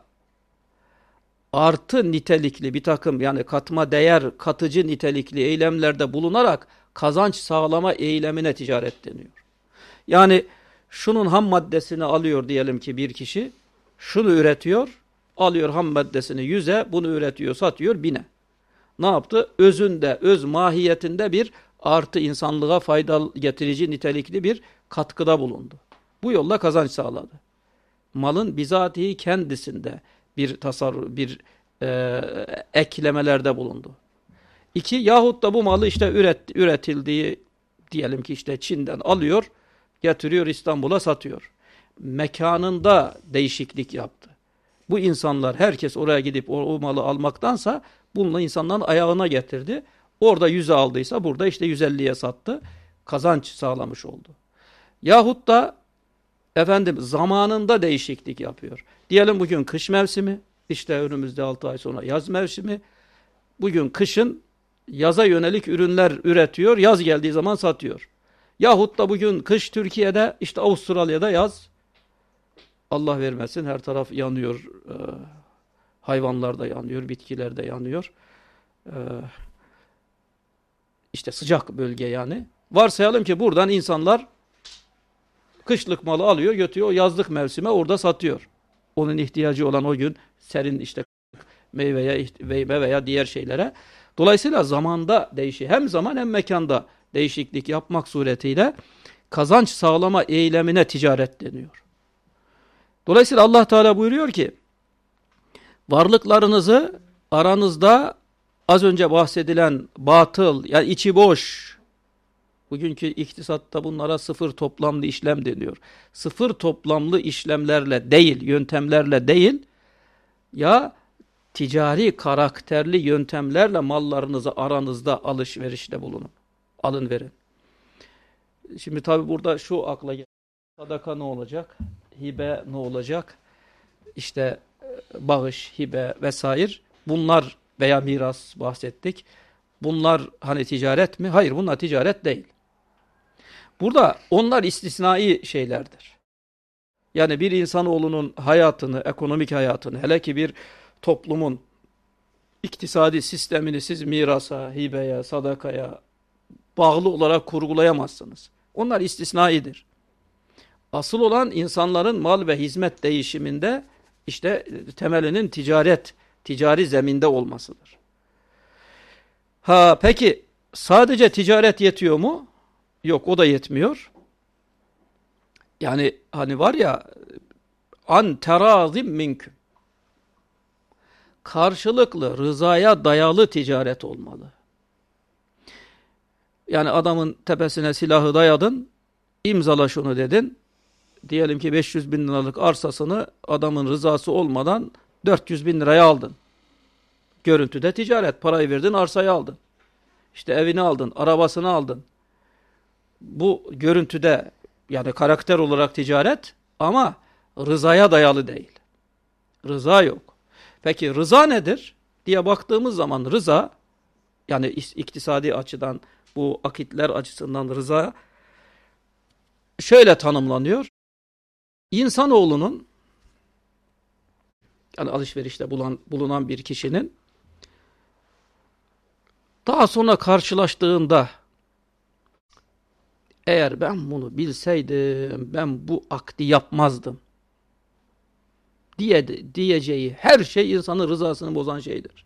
artı nitelikli bir takım, yani katma değer, katıcı nitelikli eylemlerde bulunarak kazanç sağlama eylemine ticaret deniyor. Yani şunun ham maddesini alıyor diyelim ki bir kişi, şunu üretiyor, alıyor ham maddesini yüze, bunu üretiyor, satıyor bine. Ne yaptı? Özünde, öz mahiyetinde bir artı, insanlığa faydalı getirici nitelikli bir katkıda bulundu. Bu yolla kazanç sağladı. Malın bizatihi kendisinde bir tasarruf, bir e, eklemelerde bulundu. İki, yahut da bu malı işte üret, üretildiği diyelim ki işte Çin'den alıyor, getiriyor İstanbul'a satıyor. Mekanında değişiklik yaptı. Bu insanlar, herkes oraya gidip o, o malı almaktansa bununla insanların ayağına getirdi. Orada yüze aldıysa burada işte yüz elliye sattı. Kazanç sağlamış oldu. Yahut da efendim zamanında değişiklik yapıyor. Diyelim bugün kış mevsimi, işte önümüzde altı ay sonra yaz mevsimi. Bugün kışın yaza yönelik ürünler üretiyor, yaz geldiği zaman satıyor. Yahut da bugün kış Türkiye'de, işte Avustralya'da yaz. Allah vermesin, her taraf yanıyor. Ee, hayvanlar da yanıyor, bitkiler de yanıyor. Ee, işte sıcak bölge yani. Varsayalım ki buradan insanlar kışlık malı alıyor, götürüyor, o yazlık mevsime orada satıyor. Onun ihtiyacı olan o gün serin işte meyveye, meyve veya diğer şeylere. Dolayısıyla zamanda değişik, hem zaman hem mekanda değişiklik yapmak suretiyle kazanç sağlama eylemine ticaret deniyor. Dolayısıyla Allah Teala buyuruyor ki, varlıklarınızı aranızda az önce bahsedilen batıl, yani içi boş, bugünkü iktisatta bunlara sıfır toplamlı işlem deniyor. Sıfır toplamlı işlemlerle değil, yöntemlerle değil, ya ticari karakterli yöntemlerle mallarınızı aranızda alışverişte bulunun. alın verin. Şimdi tabi burada şu akla geliyor. Sadaka ne olacak? Hibe ne olacak? İşte bağış, hibe vesaire. Bunlar veya miras bahsettik. Bunlar hani ticaret mi? Hayır, bunlar ticaret değil. Burada onlar istisnai şeylerdir. Yani bir insanoğlunun hayatını, ekonomik hayatını, hele ki bir toplumun iktisadi sistemini siz mirasa, hibeye, sadakaya bağlı olarak kurgulayamazsınız. Onlar istisnaidir. Asıl olan insanların mal ve hizmet değişiminde işte temelinin ticaret, ticari zeminde olmasıdır. Ha peki sadece ticaret yetiyor mu? Yok, o da yetmiyor. Yani hani var ya an terazim minküm. Karşılıklı rızaya dayalı ticaret olmalı. Yani adamın tepesine silahı dayadın, imzala şunu dedin. Diyelim ki beş yüz bin liralık arsasını adamın rızası olmadan dört yüz bin liraya aldın. Görüntüde ticaret. Parayı verdin, arsayı aldın. İşte evini aldın, arabasını aldın. Bu görüntüde yani karakter olarak ticaret ama rızaya dayalı değil. Rıza yok. Peki rıza nedir diye baktığımız zaman rıza, yani iktisadi açıdan, bu akitler açısından rıza şöyle tanımlanıyor. İnsanoğlunun, yani alışverişte bulunan, bulunan bir kişinin daha sonra karşılaştığında eğer ben bunu bilseydim ben bu akdi yapmazdım diye diyeceği her şey insanın rızasını bozan şeydir.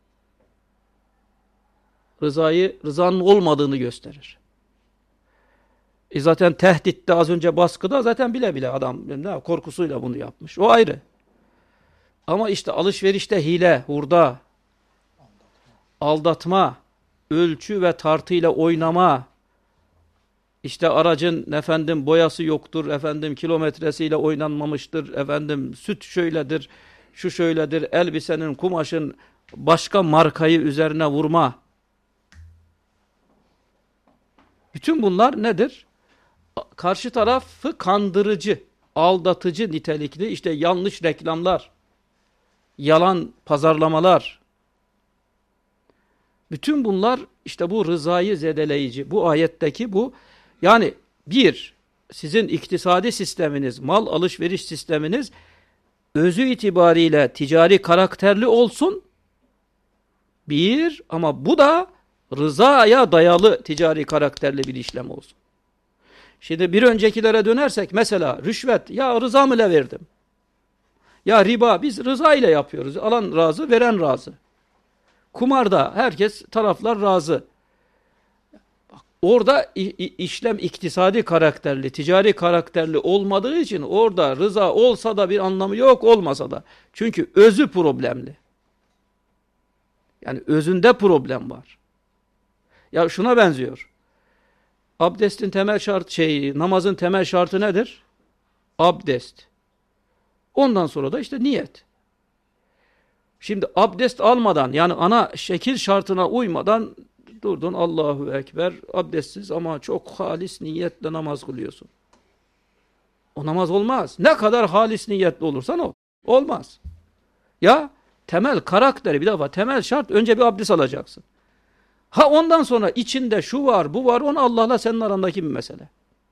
Rızayı, rızanın olmadığını gösterir. E zaten tehditte, az önce baskıda zaten bile bile adam korkusuyla bunu yapmış. O ayrı. Ama işte alışverişte hile, hurda, aldatma, ölçü ve tartıyla oynama, İşte aracın efendim boyası yoktur, efendim kilometresiyle oynanmamıştır, efendim süt şöyledir, şu şöyledir, elbisenin, kumaşın başka markayı üzerine vurma. Bütün bunlar nedir? Karşı tarafı kandırıcı, aldatıcı nitelikli, işte yanlış reklamlar, yalan pazarlamalar. Bütün bunlar işte bu rızayı zedeleyici, bu ayetteki bu. Yani bir, sizin iktisadi sisteminiz, mal alışveriş sisteminiz özü itibariyle ticari karakterli olsun. Bir, ama bu da rızaya dayalı ticari karakterli bir işlem olsun. Şimdi bir öncekilere dönersek mesela rüşvet, ya rıza mı le verdim? Ya riba, biz rıza ile yapıyoruz. Alan razı, veren razı. Kumarda herkes, taraflar razı. Orada işlem iktisadi karakterli, ticari karakterli olmadığı için orada rıza olsa da bir anlamı yok, olmasa da. Çünkü özü problemli. Yani özünde problem var. Ya şuna benziyor. Abdestin temel şart şey, namazın temel şartı nedir? Abdest. Ondan sonra da işte niyet. Şimdi abdest almadan, yani ana şekil şartına uymadan durdun, Allahu Ekber, abdestsiz ama çok halis niyetle namaz kılıyorsun. O namaz olmaz. Ne kadar halis niyetli olursan o. Olmaz. Ya temel karakteri, bir defa temel şart, önce bir abdest alacaksın. Ha ondan sonra içinde şu var, bu var, onu Allah'la senin arandaki bir mesele.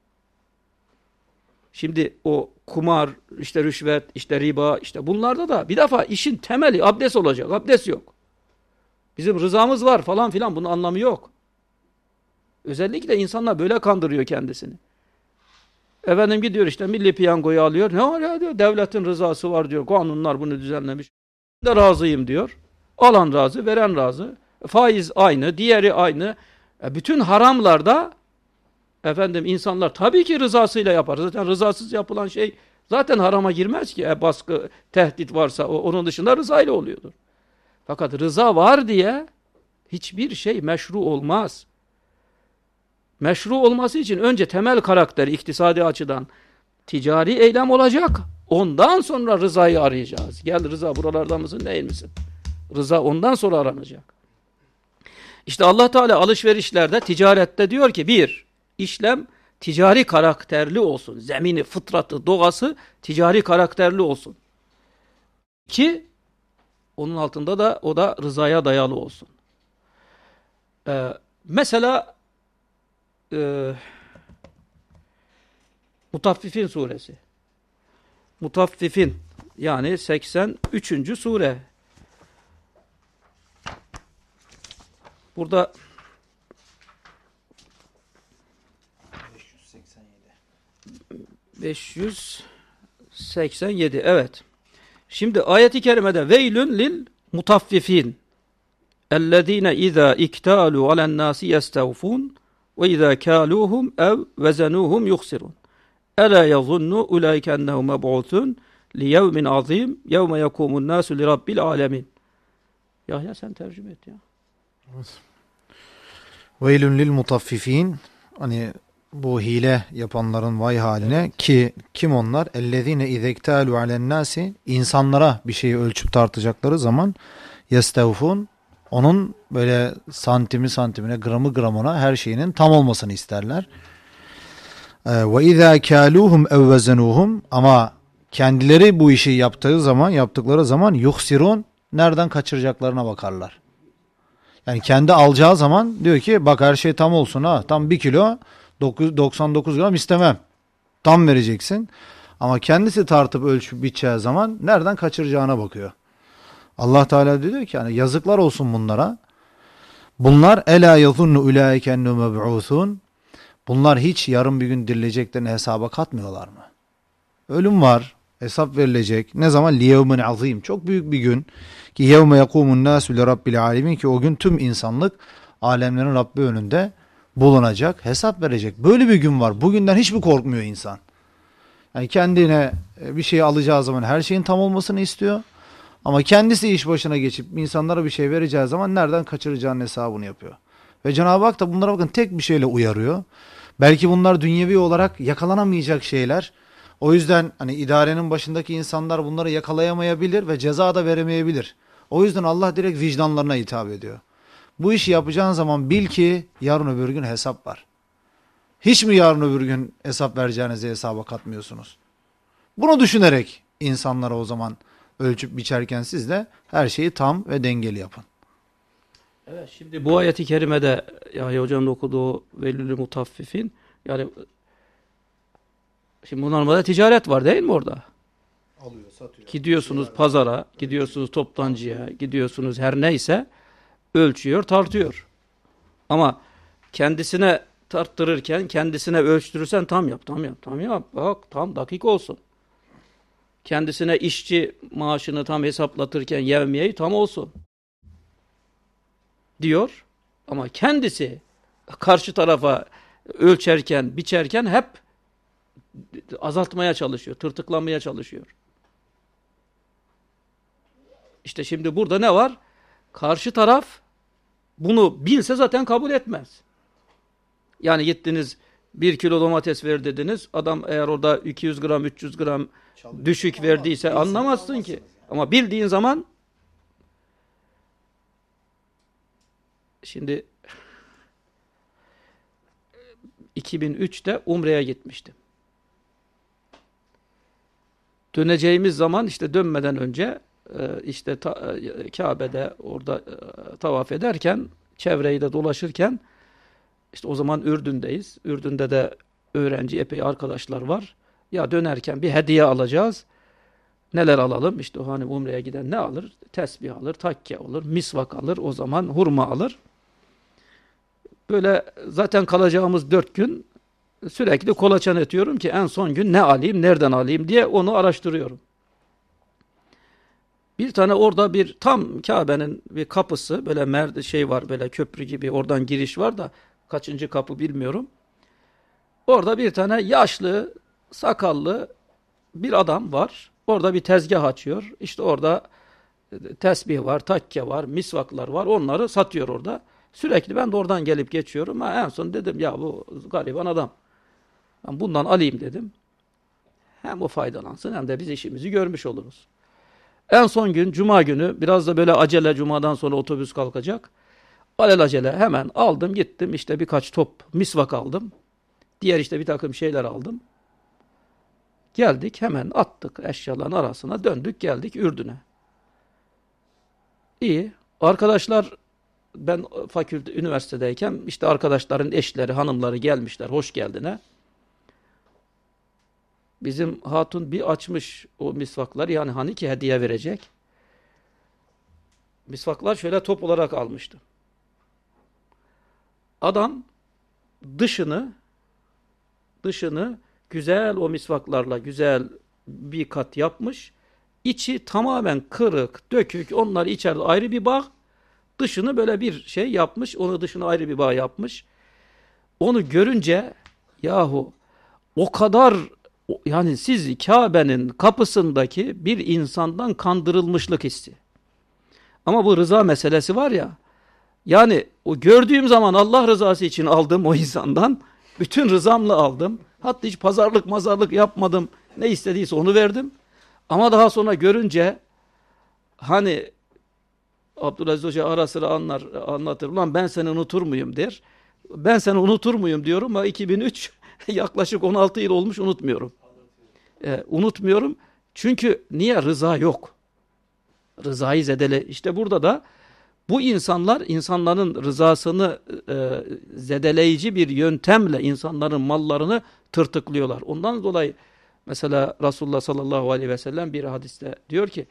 Şimdi o kumar, işte rüşvet, işte riba, işte bunlarda da bir defa işin temeli abdest olacak. Abdest yok. Bizim rızamız var falan filan, bunun anlamı yok. Özellikle insanlar böyle kandırıyor kendisini. Efendim gidiyor işte milli piyangoyu alıyor. Ne var ya diyor, devletin rızası var diyor. Kanunlar bunu düzenlemiş. Ben de razıyım diyor. Alan razı, veren razı. Faiz aynı, diğeri aynı. E bütün haramlarda efendim insanlar tabii ki rızasıyla yapar. Zaten rızasız yapılan şey zaten harama girmez ki. E baskı, tehdit varsa o, onun dışında rızayla oluyordur. Fakat rıza var diye hiçbir şey meşru olmaz. Meşru olması için önce temel karakteri iktisadi açıdan ticari eylem olacak. Ondan sonra rızayı arayacağız. Gel rıza buralardan mısın değil misin? Rıza ondan sonra aranacak. İşte Allah Teala alışverişlerde, ticarette diyor ki bir, işlem ticari karakterli olsun. Zemini, fıtratı, doğası ticari karakterli olsun. İki, onun altında da o da rızaya dayalı olsun. Ee, mesela e, Mutaffifin suresi. Mutaffifin yani seksen üçüncü sure. Burada beş yüz seksen yedi. beş yüz seksen yedi, evet. Şimdi ayet-i kerimede veylün lil mutaffifin ellezine izâ iktâlû alennâsi yestevfûn ve izâ kâlûhum ev vezenûhum yukhsirûn. Elâ yazunnu ulaike ennehum meb'ûthûn li yevmin azîm yevme yekûmun nâsu li rabbil âlemin. Yahya sen tercüme et ya. Veylün lil mutaffifin, hani bu hile yapanların vay haline, ki kim onlar? Ellezine izektalu alennasi, insanlara bir şeyi ölçüp tartacakları zaman yestevfun, onun böyle santimi santimine, gramı gramına her şeyinin tam olmasını isterler. Ve izâ kâlûhum ev vezenûhum, ama kendileri bu işi yaptığı zaman, yaptıkları zaman yuhsirun, nereden kaçıracaklarına bakarlar. Yani kendi alacağı zaman diyor ki bak her şey tam olsun ha. Tam bir kilo doksan dokuz gram istemem. Tam vereceksin. Ama kendisi tartıp ölçüp biçeceği zaman nereden kaçıracağına bakıyor. Allah Teala diyor ki yani yazıklar olsun bunlara. Bunlar ela yazunnu ulaike ennehum meb'ûthûn. Bunlar hiç yarın bir gün dirileceklerini hesaba katmıyorlar mı? Ölüm var. Hesap verilecek. Ne zaman? Liyevmin azim. Çok büyük bir gün. Ki yevme yekûmun nâsü li rabbil âlemin, ki o gün tüm insanlık alemlerin Rabbi önünde bulunacak. Hesap verecek. Böyle bir gün var. Bugünden hiç mi korkmuyor insan? Yani kendine bir şey alacağı zaman her şeyin tam olmasını istiyor. Ama kendisi iş başına geçip insanlara bir şey vereceği zaman nereden kaçıracağının hesabını yapıyor. Ve Cenab-ı Hak da bunlara bakın tek bir şeyle uyarıyor. Belki bunlar dünyevi olarak yakalanamayacak şeyler. O yüzden hani idarenin başındaki insanlar bunları yakalayamayabilir ve ceza da veremeyebilir. O yüzden Allah direkt vicdanlarına hitap ediyor. Bu işi yapacağın zaman bil ki yarın öbür gün hesap var. Hiç mi yarın öbür gün hesap vereceğinizi hesaba katmıyorsunuz? Bunu düşünerek insanlara o zaman ölçüp biçerken siz de her şeyi tam ve dengeli yapın. Evet, şimdi bu ayeti kerimede Yahya Hoca'nın okuduğu velülü mutaffifin, yani şimdi normalde ticaret var değil mi orada? Alıyor, satıyor. Gidiyorsunuz pazara, gidiyorsunuz toptancıya, gidiyorsunuz her neyse ölçüyor, tartıyor. Ama kendisine tarttırırken, kendisine ölçtürürsen tam yap, tam yap, tam yap. Bak tam dakik olsun. Kendisine işçi maaşını tam hesaplatırken yevmiyeyi tam olsun diyor. Ama kendisi karşı tarafa ölçerken, biçerken hep azaltmaya çalışıyor, tırtıklamaya çalışıyor. İşte şimdi burada ne var? Karşı taraf bunu bilse zaten kabul etmez. Yani gittiniz bir kilo domates ver dediniz. Adam eğer orada iki yüz gram, üç yüz gram Çalıyor. düşük ama verdiyse anlamazsın ki. Yani. Ama bildiğin zaman şimdi iki bin üçte Umre'ye gitmiştim. Döneceğimiz zaman işte dönmeden önce işte Kabe'de orada tavaf ederken, çevreyi de dolaşırken, işte o zaman Ürdün'deyiz. Ürdün'de de öğrenci epey arkadaşlar var. Ya dönerken bir hediye alacağız. Neler alalım? İşte o hani Umre'ye giden ne alır? Tesbih alır, takke alır, misvak alır, o zaman hurma alır. Böyle zaten kalacağımız dört gün sürekli kolaçan ediyorum ki en son gün ne alayım, nereden alayım diye onu araştırıyorum. Bir tane orada bir tam Kabe'nin bir kapısı, böyle merd şey var, böyle köprü gibi, oradan giriş var da kaçıncı kapı bilmiyorum. Orada bir tane yaşlı, sakallı bir adam var. Orada bir tezgah açıyor. İşte orada tesbih var, takke var, misvaklar var. Onları satıyor orada. Sürekli ben de oradan gelip geçiyorum. Ha, en son dedim ya bu gariban adam. Ben bundan alayım dedim. Hem o faydalansın hem de biz işimizi görmüş oluruz. En son gün Cuma günü biraz da böyle acele, Cuma'dan sonra otobüs kalkacak. Alelacele hemen aldım gittim işte birkaç top misvak aldım. Diğer işte bir takım şeyler aldım. Geldik hemen attık eşyaların arasına döndük geldik Ürdün'e. İyi. Arkadaşlar ben fakülte üniversitedeyken işte arkadaşların eşleri hanımları gelmişler hoş geldine. Bizim hatun bir açmış o misvakları yani hani ki hediye verecek. Misvaklar şöyle top olarak almıştı. Adam dışını dışını güzel o misvaklarla güzel bir kat yapmış. İçi tamamen kırık, dökük. Onlar içeride ayrı bir bağ. Dışını böyle bir şey yapmış. Onu dışına ayrı bir bağ yapmış. Onu görünce yahu o kadar yani siz Kabe'nin kapısındaki bir insandan kandırılmışlık hissi. Ama bu rıza meselesi var ya. Yani o gördüğüm zaman Allah rızası için aldım o insandan. Bütün rızamla aldım. Hatta hiç pazarlık mazarlık yapmadım. Ne istediyse onu verdim. Ama daha sonra görünce hani Abdülaziz Hoca ara sıra anlar, anlatır. Ulan ben seni unutur muyum der. Ben seni unutur muyum diyorum ama iki bin üç yaklaşık on altı yıl olmuş unutmuyorum. Ee, unutmuyorum. Çünkü niye? Rıza yok. Rızayı zedele. İşte burada da bu insanlar insanların rızasını e, zedeleyici bir yöntemle insanların mallarını tırtıklıyorlar. Ondan dolayı mesela Resulullah sallallahu aleyhi ve sellem bir hadiste diyor ki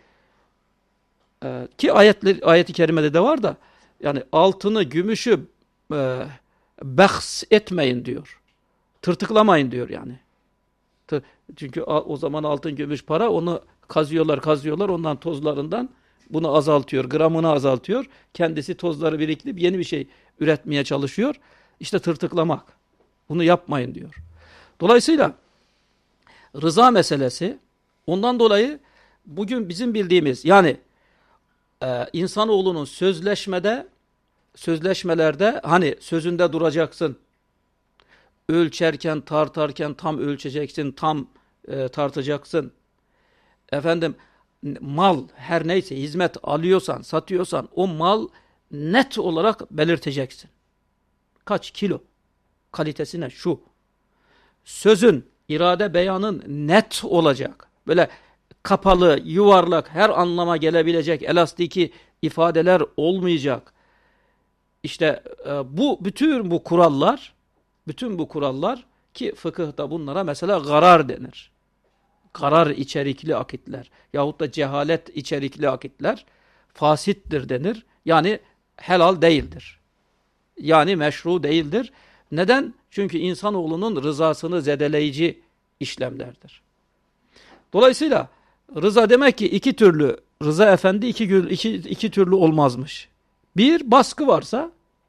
e, ki ayetler, ayeti kerimede de var da yani altını gümüşü e, behs etmeyin diyor. Tırtıklamayın diyor yani. Tır, çünkü o zaman altın gümüş para onu kazıyorlar kazıyorlar ondan tozlarından bunu azaltıyor, gramını azaltıyor. Kendisi tozları biriktirip yeni bir şey üretmeye çalışıyor. İşte tırtıklamak. Bunu yapmayın diyor. Dolayısıyla rıza meselesi ondan dolayı bugün bizim bildiğimiz yani e, insanoğlunun sözleşmede sözleşmelerde hani sözünde duracaksın. Ölçerken, tartarken tam ölçeceksin, tam e, tartacaksın. Efendim mal her neyse hizmet alıyorsan, satıyorsan o mal net olarak belirteceksin. Kaç kilo? Kalitesine şu. Sözün, irade beyanın net olacak. Böyle kapalı, yuvarlak, her anlama gelebilecek elastiki ifadeler olmayacak. İşte e, bu bütün bu kurallar, bütün bu kurallar ki fıkıhta bunlara mesela garar denir. Karar içerikli akitler yahut da cehalet içerikli akitler fasittir denir. Yani helal değildir. Yani meşru değildir. Neden? Çünkü insanoğlunun rızasını zedeleyici işlemlerdir. Dolayısıyla rıza demek ki iki türlü, rıza efendi iki, iki, iki türlü olmazmış. Bir, baskı varsa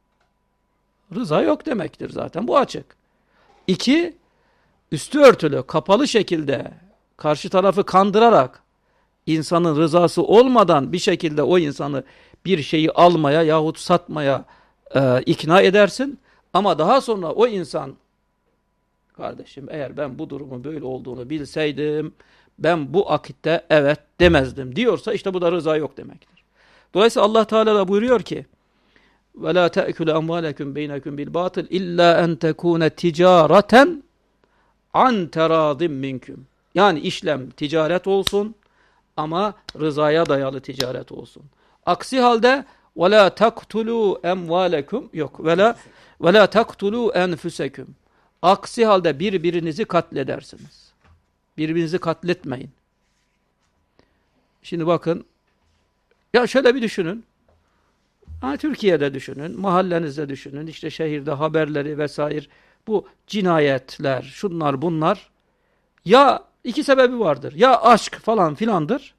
rıza yok demektir zaten. Bu açık. İki, üstü örtülü, kapalı şekilde karşı tarafı kandırarak insanın rızası olmadan bir şekilde o insanı bir şeyi almaya yahut satmaya e, ikna edersin. Ama daha sonra o insan kardeşim eğer ben bu durumun böyle olduğunu bilseydim ben bu akitte evet demezdim diyorsa işte bu da rıza yok demektir. Dolayısıyla Allah Teala da buyuruyor ki وَلَا تَأْكُلَ أَمْوَالَكُمْ بَيْنَكُمْ بِالْبَاطِلِ إِلَّا أَنْ تَكُونَ تِجَارَةً عَنْ تَرَاضٍ مِنْكُمْ. Yani işlem ticaret olsun ama rızaya dayalı ticaret olsun. Aksi halde وَلَا تَقْتُلُوا اَمْوَالَكُمْ yok وَلَا وَلَا تَقْتُلُوا اَنْفُسَكُمْ. Aksi halde birbirinizi katledersiniz. Birbirinizi katletmeyin. Şimdi bakın ya şöyle bir düşünün. Ha, Türkiye'de düşünün, mahallenizde düşünün, işte şehirde haberleri vesaire bu cinayetler, şunlar bunlar ya iki sebebi vardır. Ya aşk falan filandır.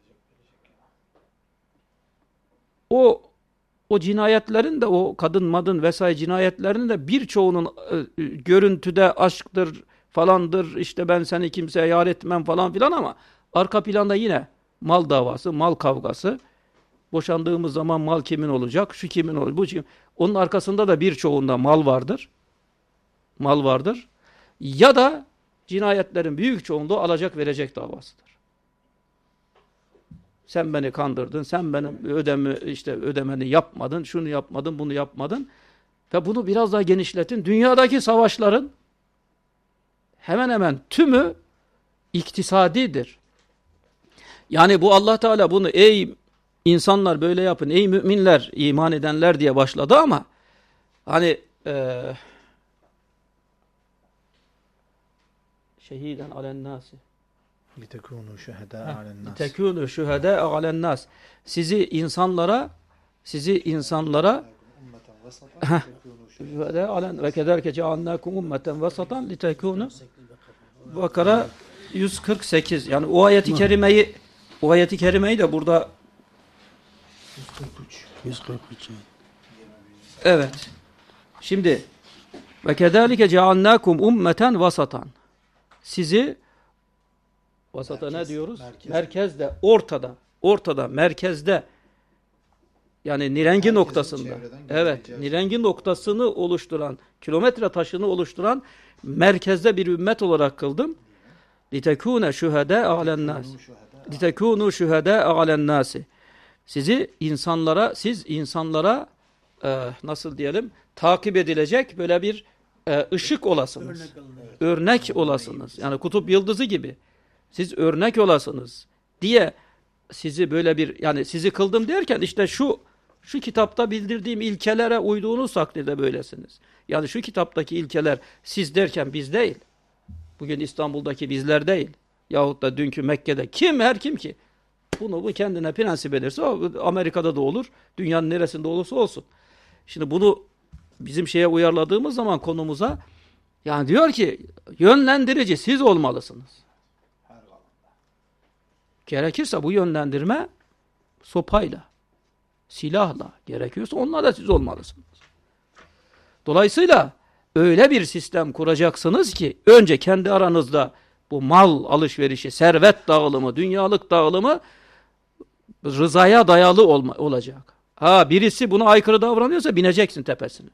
O o cinayetlerin de o kadın madın vesaire cinayetlerinin de birçoğunun e, görüntüde aşktır falandır işte ben seni kimseye yar etmem falan filan ama arka planda yine mal davası, mal kavgası. Boşandığımız zaman mal kimin olacak? Şu kimin olacak? Bu kim? Onun arkasında da birçoğunda mal vardır. Mal vardır. Ya da cinayetlerin büyük çoğunluğu alacak verecek davasıdır. Sen beni kandırdın, sen benim ödemi işte ödemeni yapmadın, şunu yapmadın, bunu yapmadın. Ve bunu biraz daha genişletin. Dünyadaki savaşların hemen hemen tümü iktisadidir. Yani bu Allah Teala bunu ey insanlar böyle yapın, ey müminler, iman edenler diye başladı ama hani e, şehiden alennâsi litekûnû şuhedâ alennâs. litekûnû şuhedâ alennâs. Sizi insanlara sizi insanlara şuhedâ alen ve kederke cealnâkum ummeten vesatan litekûnû Bakara yüz kırk sekiz. Yani o ayeti kerimeyi o ayeti kerimeyi de burada yüz kırk üç. yüz kırk üç. evet. Şimdi ve kederke cealnâkum ummeten vesatan. Sizi vasata ne diyoruz? merkez. Merkezde, ortada, ortada, merkezde. Yani nirengi Herkesin noktasında. çevreden Evet, görebileceği. nirengi noktasını oluşturan, kilometre taşını oluşturan merkezde bir ümmet olarak kıldım. Litekûne şuhedâ alennâs. Litekûnû şuhedâ alennâsi. Sizi insanlara, siz insanlara e, nasıl diyelim, takip edilecek böyle bir e, ışık olasınız. Örnek alınıyor. Örnek olasınız. Yani kutup yıldızı gibi. Siz örnek olasınız diye sizi böyle bir, yani sizi kıldım derken işte şu şu kitapta bildirdiğim ilkelere uyduğunuz takdirde böylesiniz. Yani şu kitaptaki ilkeler siz derken biz değil. Bugün İstanbul'daki bizler değil. Yahut da dünkü Mekke'de kim her kim ki. Bunu bu kendine prensip ederse o Amerika'da da olur. Dünyanın neresinde olursa olsun. Şimdi bunu bizim şeye uyarladığımız zaman konumuza, yani diyor ki yönlendirici siz olmalısınız. Gerekirse bu yönlendirme sopayla, silahla, gerekiyorsa onunla da siz olmalısınız. Dolayısıyla öyle bir sistem kuracaksınız ki önce kendi aranızda bu mal alışverişi, servet dağılımı, dünyalık dağılımı rızaya dayalı olma, olacak. Ha birisi buna aykırı davranıyorsa bineceksin tepesine.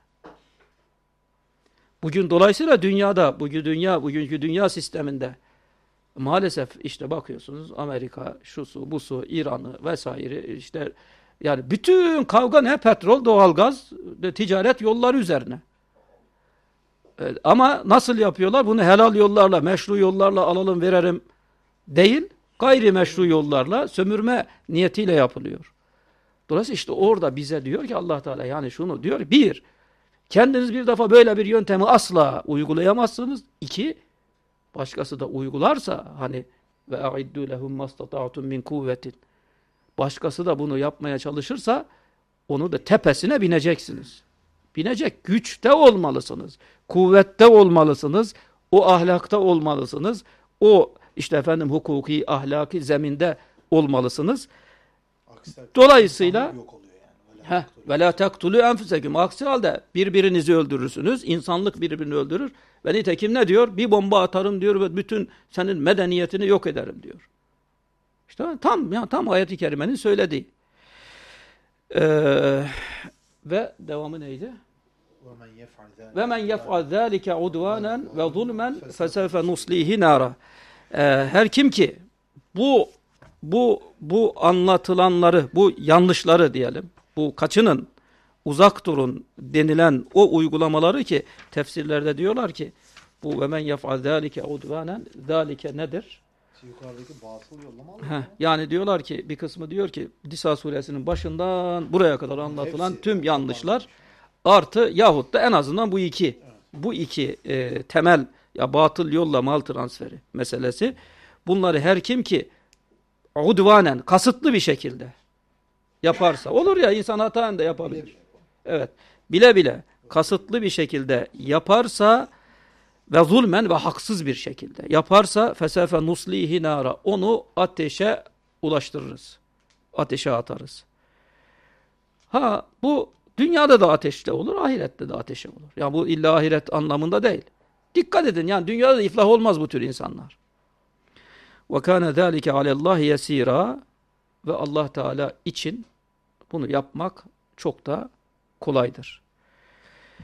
Bugün dolayısıyla dünyada, bugün dünya, bugünkü dünya sisteminde maalesef işte bakıyorsunuz Amerika, şusu, busu, İran'ı vesaire işte yani bütün kavga ne? Petrol, doğalgaz, ticaret yolları üzerine. Evet, ama nasıl yapıyorlar? Bunu helal yollarla, meşru yollarla alalım verelim değil, gayrimeşru yollarla, sömürme niyetiyle yapılıyor. Dolayısıyla işte orada bize diyor ki Allah Teala, yani şunu diyor, bir, kendiniz bir defa böyle bir yöntemi asla uygulayamazsınız. İki, başkası da uygularsa hani ve a'iddu lehum mastata'tum min kuvvetin. Başkası da bunu yapmaya çalışırsa onu da tepesine bineceksiniz. Binecek güçte olmalısınız. Kuvvette olmalısınız. O ahlakta olmalısınız. O işte efendim hukuki, ahlaki zeminde olmalısınız. Dolayısıyla Heh, ve la taktulu enfusekum. Aksi halde birbirinizi öldürürsünüz. İnsanlık birbirini öldürür. Ve nitekim ne diyor? Bir bomba atarım diyor ve bütün senin medeniyetini yok ederim diyor. İşte tam ya tam ayet-i kerimenin söylediği. Ee, ve devamı neydi? Ve men yef'al zâlike udvânen ve zulmen fesevfe nuslihi nâra. Her kim ki bu bu bu anlatılanları, bu yanlışları diyelim, bu kaçının, uzak durun denilen o uygulamaları ki tefsirlerde diyorlar ki bu ve men yef'al zâlike udvânen, zâlike nedir? Yukarıdaki batıl yollama Heh, yani diyorlar ki bir kısmı diyor ki Nisa suresinin başından buraya kadar anlatılan Hepsi, tüm yanlışlar artı yahut da en azından bu iki evet. bu iki e, temel ya batıl yolla mal transferi meselesi, bunları her kim ki udvanen kasıtlı bir şekilde yaparsa, olur ya insan hataen de yapabilir. Evet. Bile bile kasıtlı bir şekilde yaparsa ve zulmen ve haksız bir şekilde yaparsa fesefe nuslihi nara, onu ateşe ulaştırırız. Ateşe atarız. Ha bu dünyada da ateşte olur, ahirette de ateşe olur. Yani bu illa ahiret anlamında değil. Dikkat edin, yani dünyada da iflah olmaz bu tür insanlar. Ve kana zalike alallahi yesira, ve Allah Teala için bunu yapmak çok da kolaydır.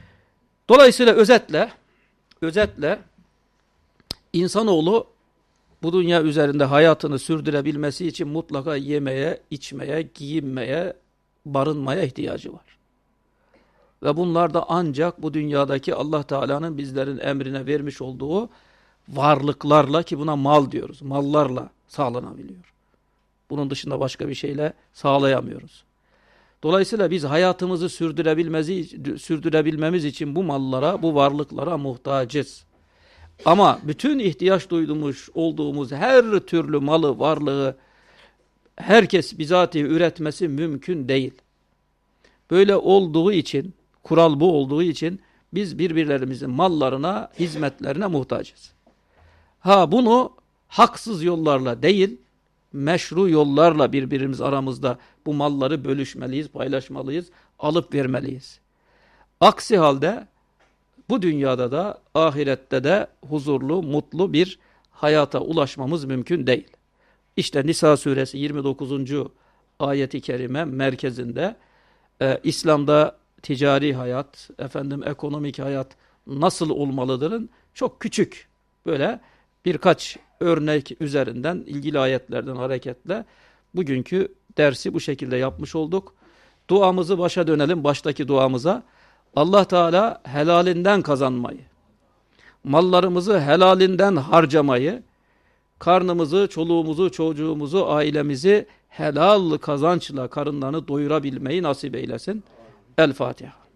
Dolayısıyla özetle özetle insanoğlu bu dünya üzerinde hayatını sürdürebilmesi için mutlaka yemeye, içmeye, giyinmeye, barınmaya ihtiyacı var. Ve bunlar da ancak bu dünyadaki Allah Teala'nın bizlerin emrine vermiş olduğu varlıklarla, ki buna mal diyoruz, mallarla sağlanabiliyor. Bunun dışında başka bir şeyle sağlayamıyoruz. Dolayısıyla biz hayatımızı sürdürebilmemiz, sürdürebilmemiz için bu mallara, bu varlıklara muhtacız. Ama bütün ihtiyaç duyduğumuz, olduğumuz her türlü malı, varlığı herkes bizatihi üretmesi mümkün değil. Böyle olduğu için, kural bu olduğu için biz birbirlerimizin mallarına, hizmetlerine muhtacız. Ha bunu haksız yollarla değil, meşru yollarla birbirimiz aramızda bu malları bölüşmeliyiz, paylaşmalıyız, alıp vermeliyiz. Aksi halde bu dünyada da ahirette de huzurlu, mutlu bir hayata ulaşmamız mümkün değil. İşte Nisa suresi yirmi dokuzuncu ayeti kerime merkezinde e, İslam'da ticari hayat, efendim ekonomik hayat nasıl olmalıdırın çok küçük böyle birkaç örnek üzerinden ilgili ayetlerden hareketle bugünkü dersi bu şekilde yapmış olduk. Duamızı başa dönelim, baştaki duamıza. Allah Teala helalinden kazanmayı, mallarımızı helalinden harcamayı, karnımızı, çoluğumuzu, çocuğumuzu, ailemizi helal kazançla karınlarını doyurabilmeyi nasip eylesin. El Fatiha.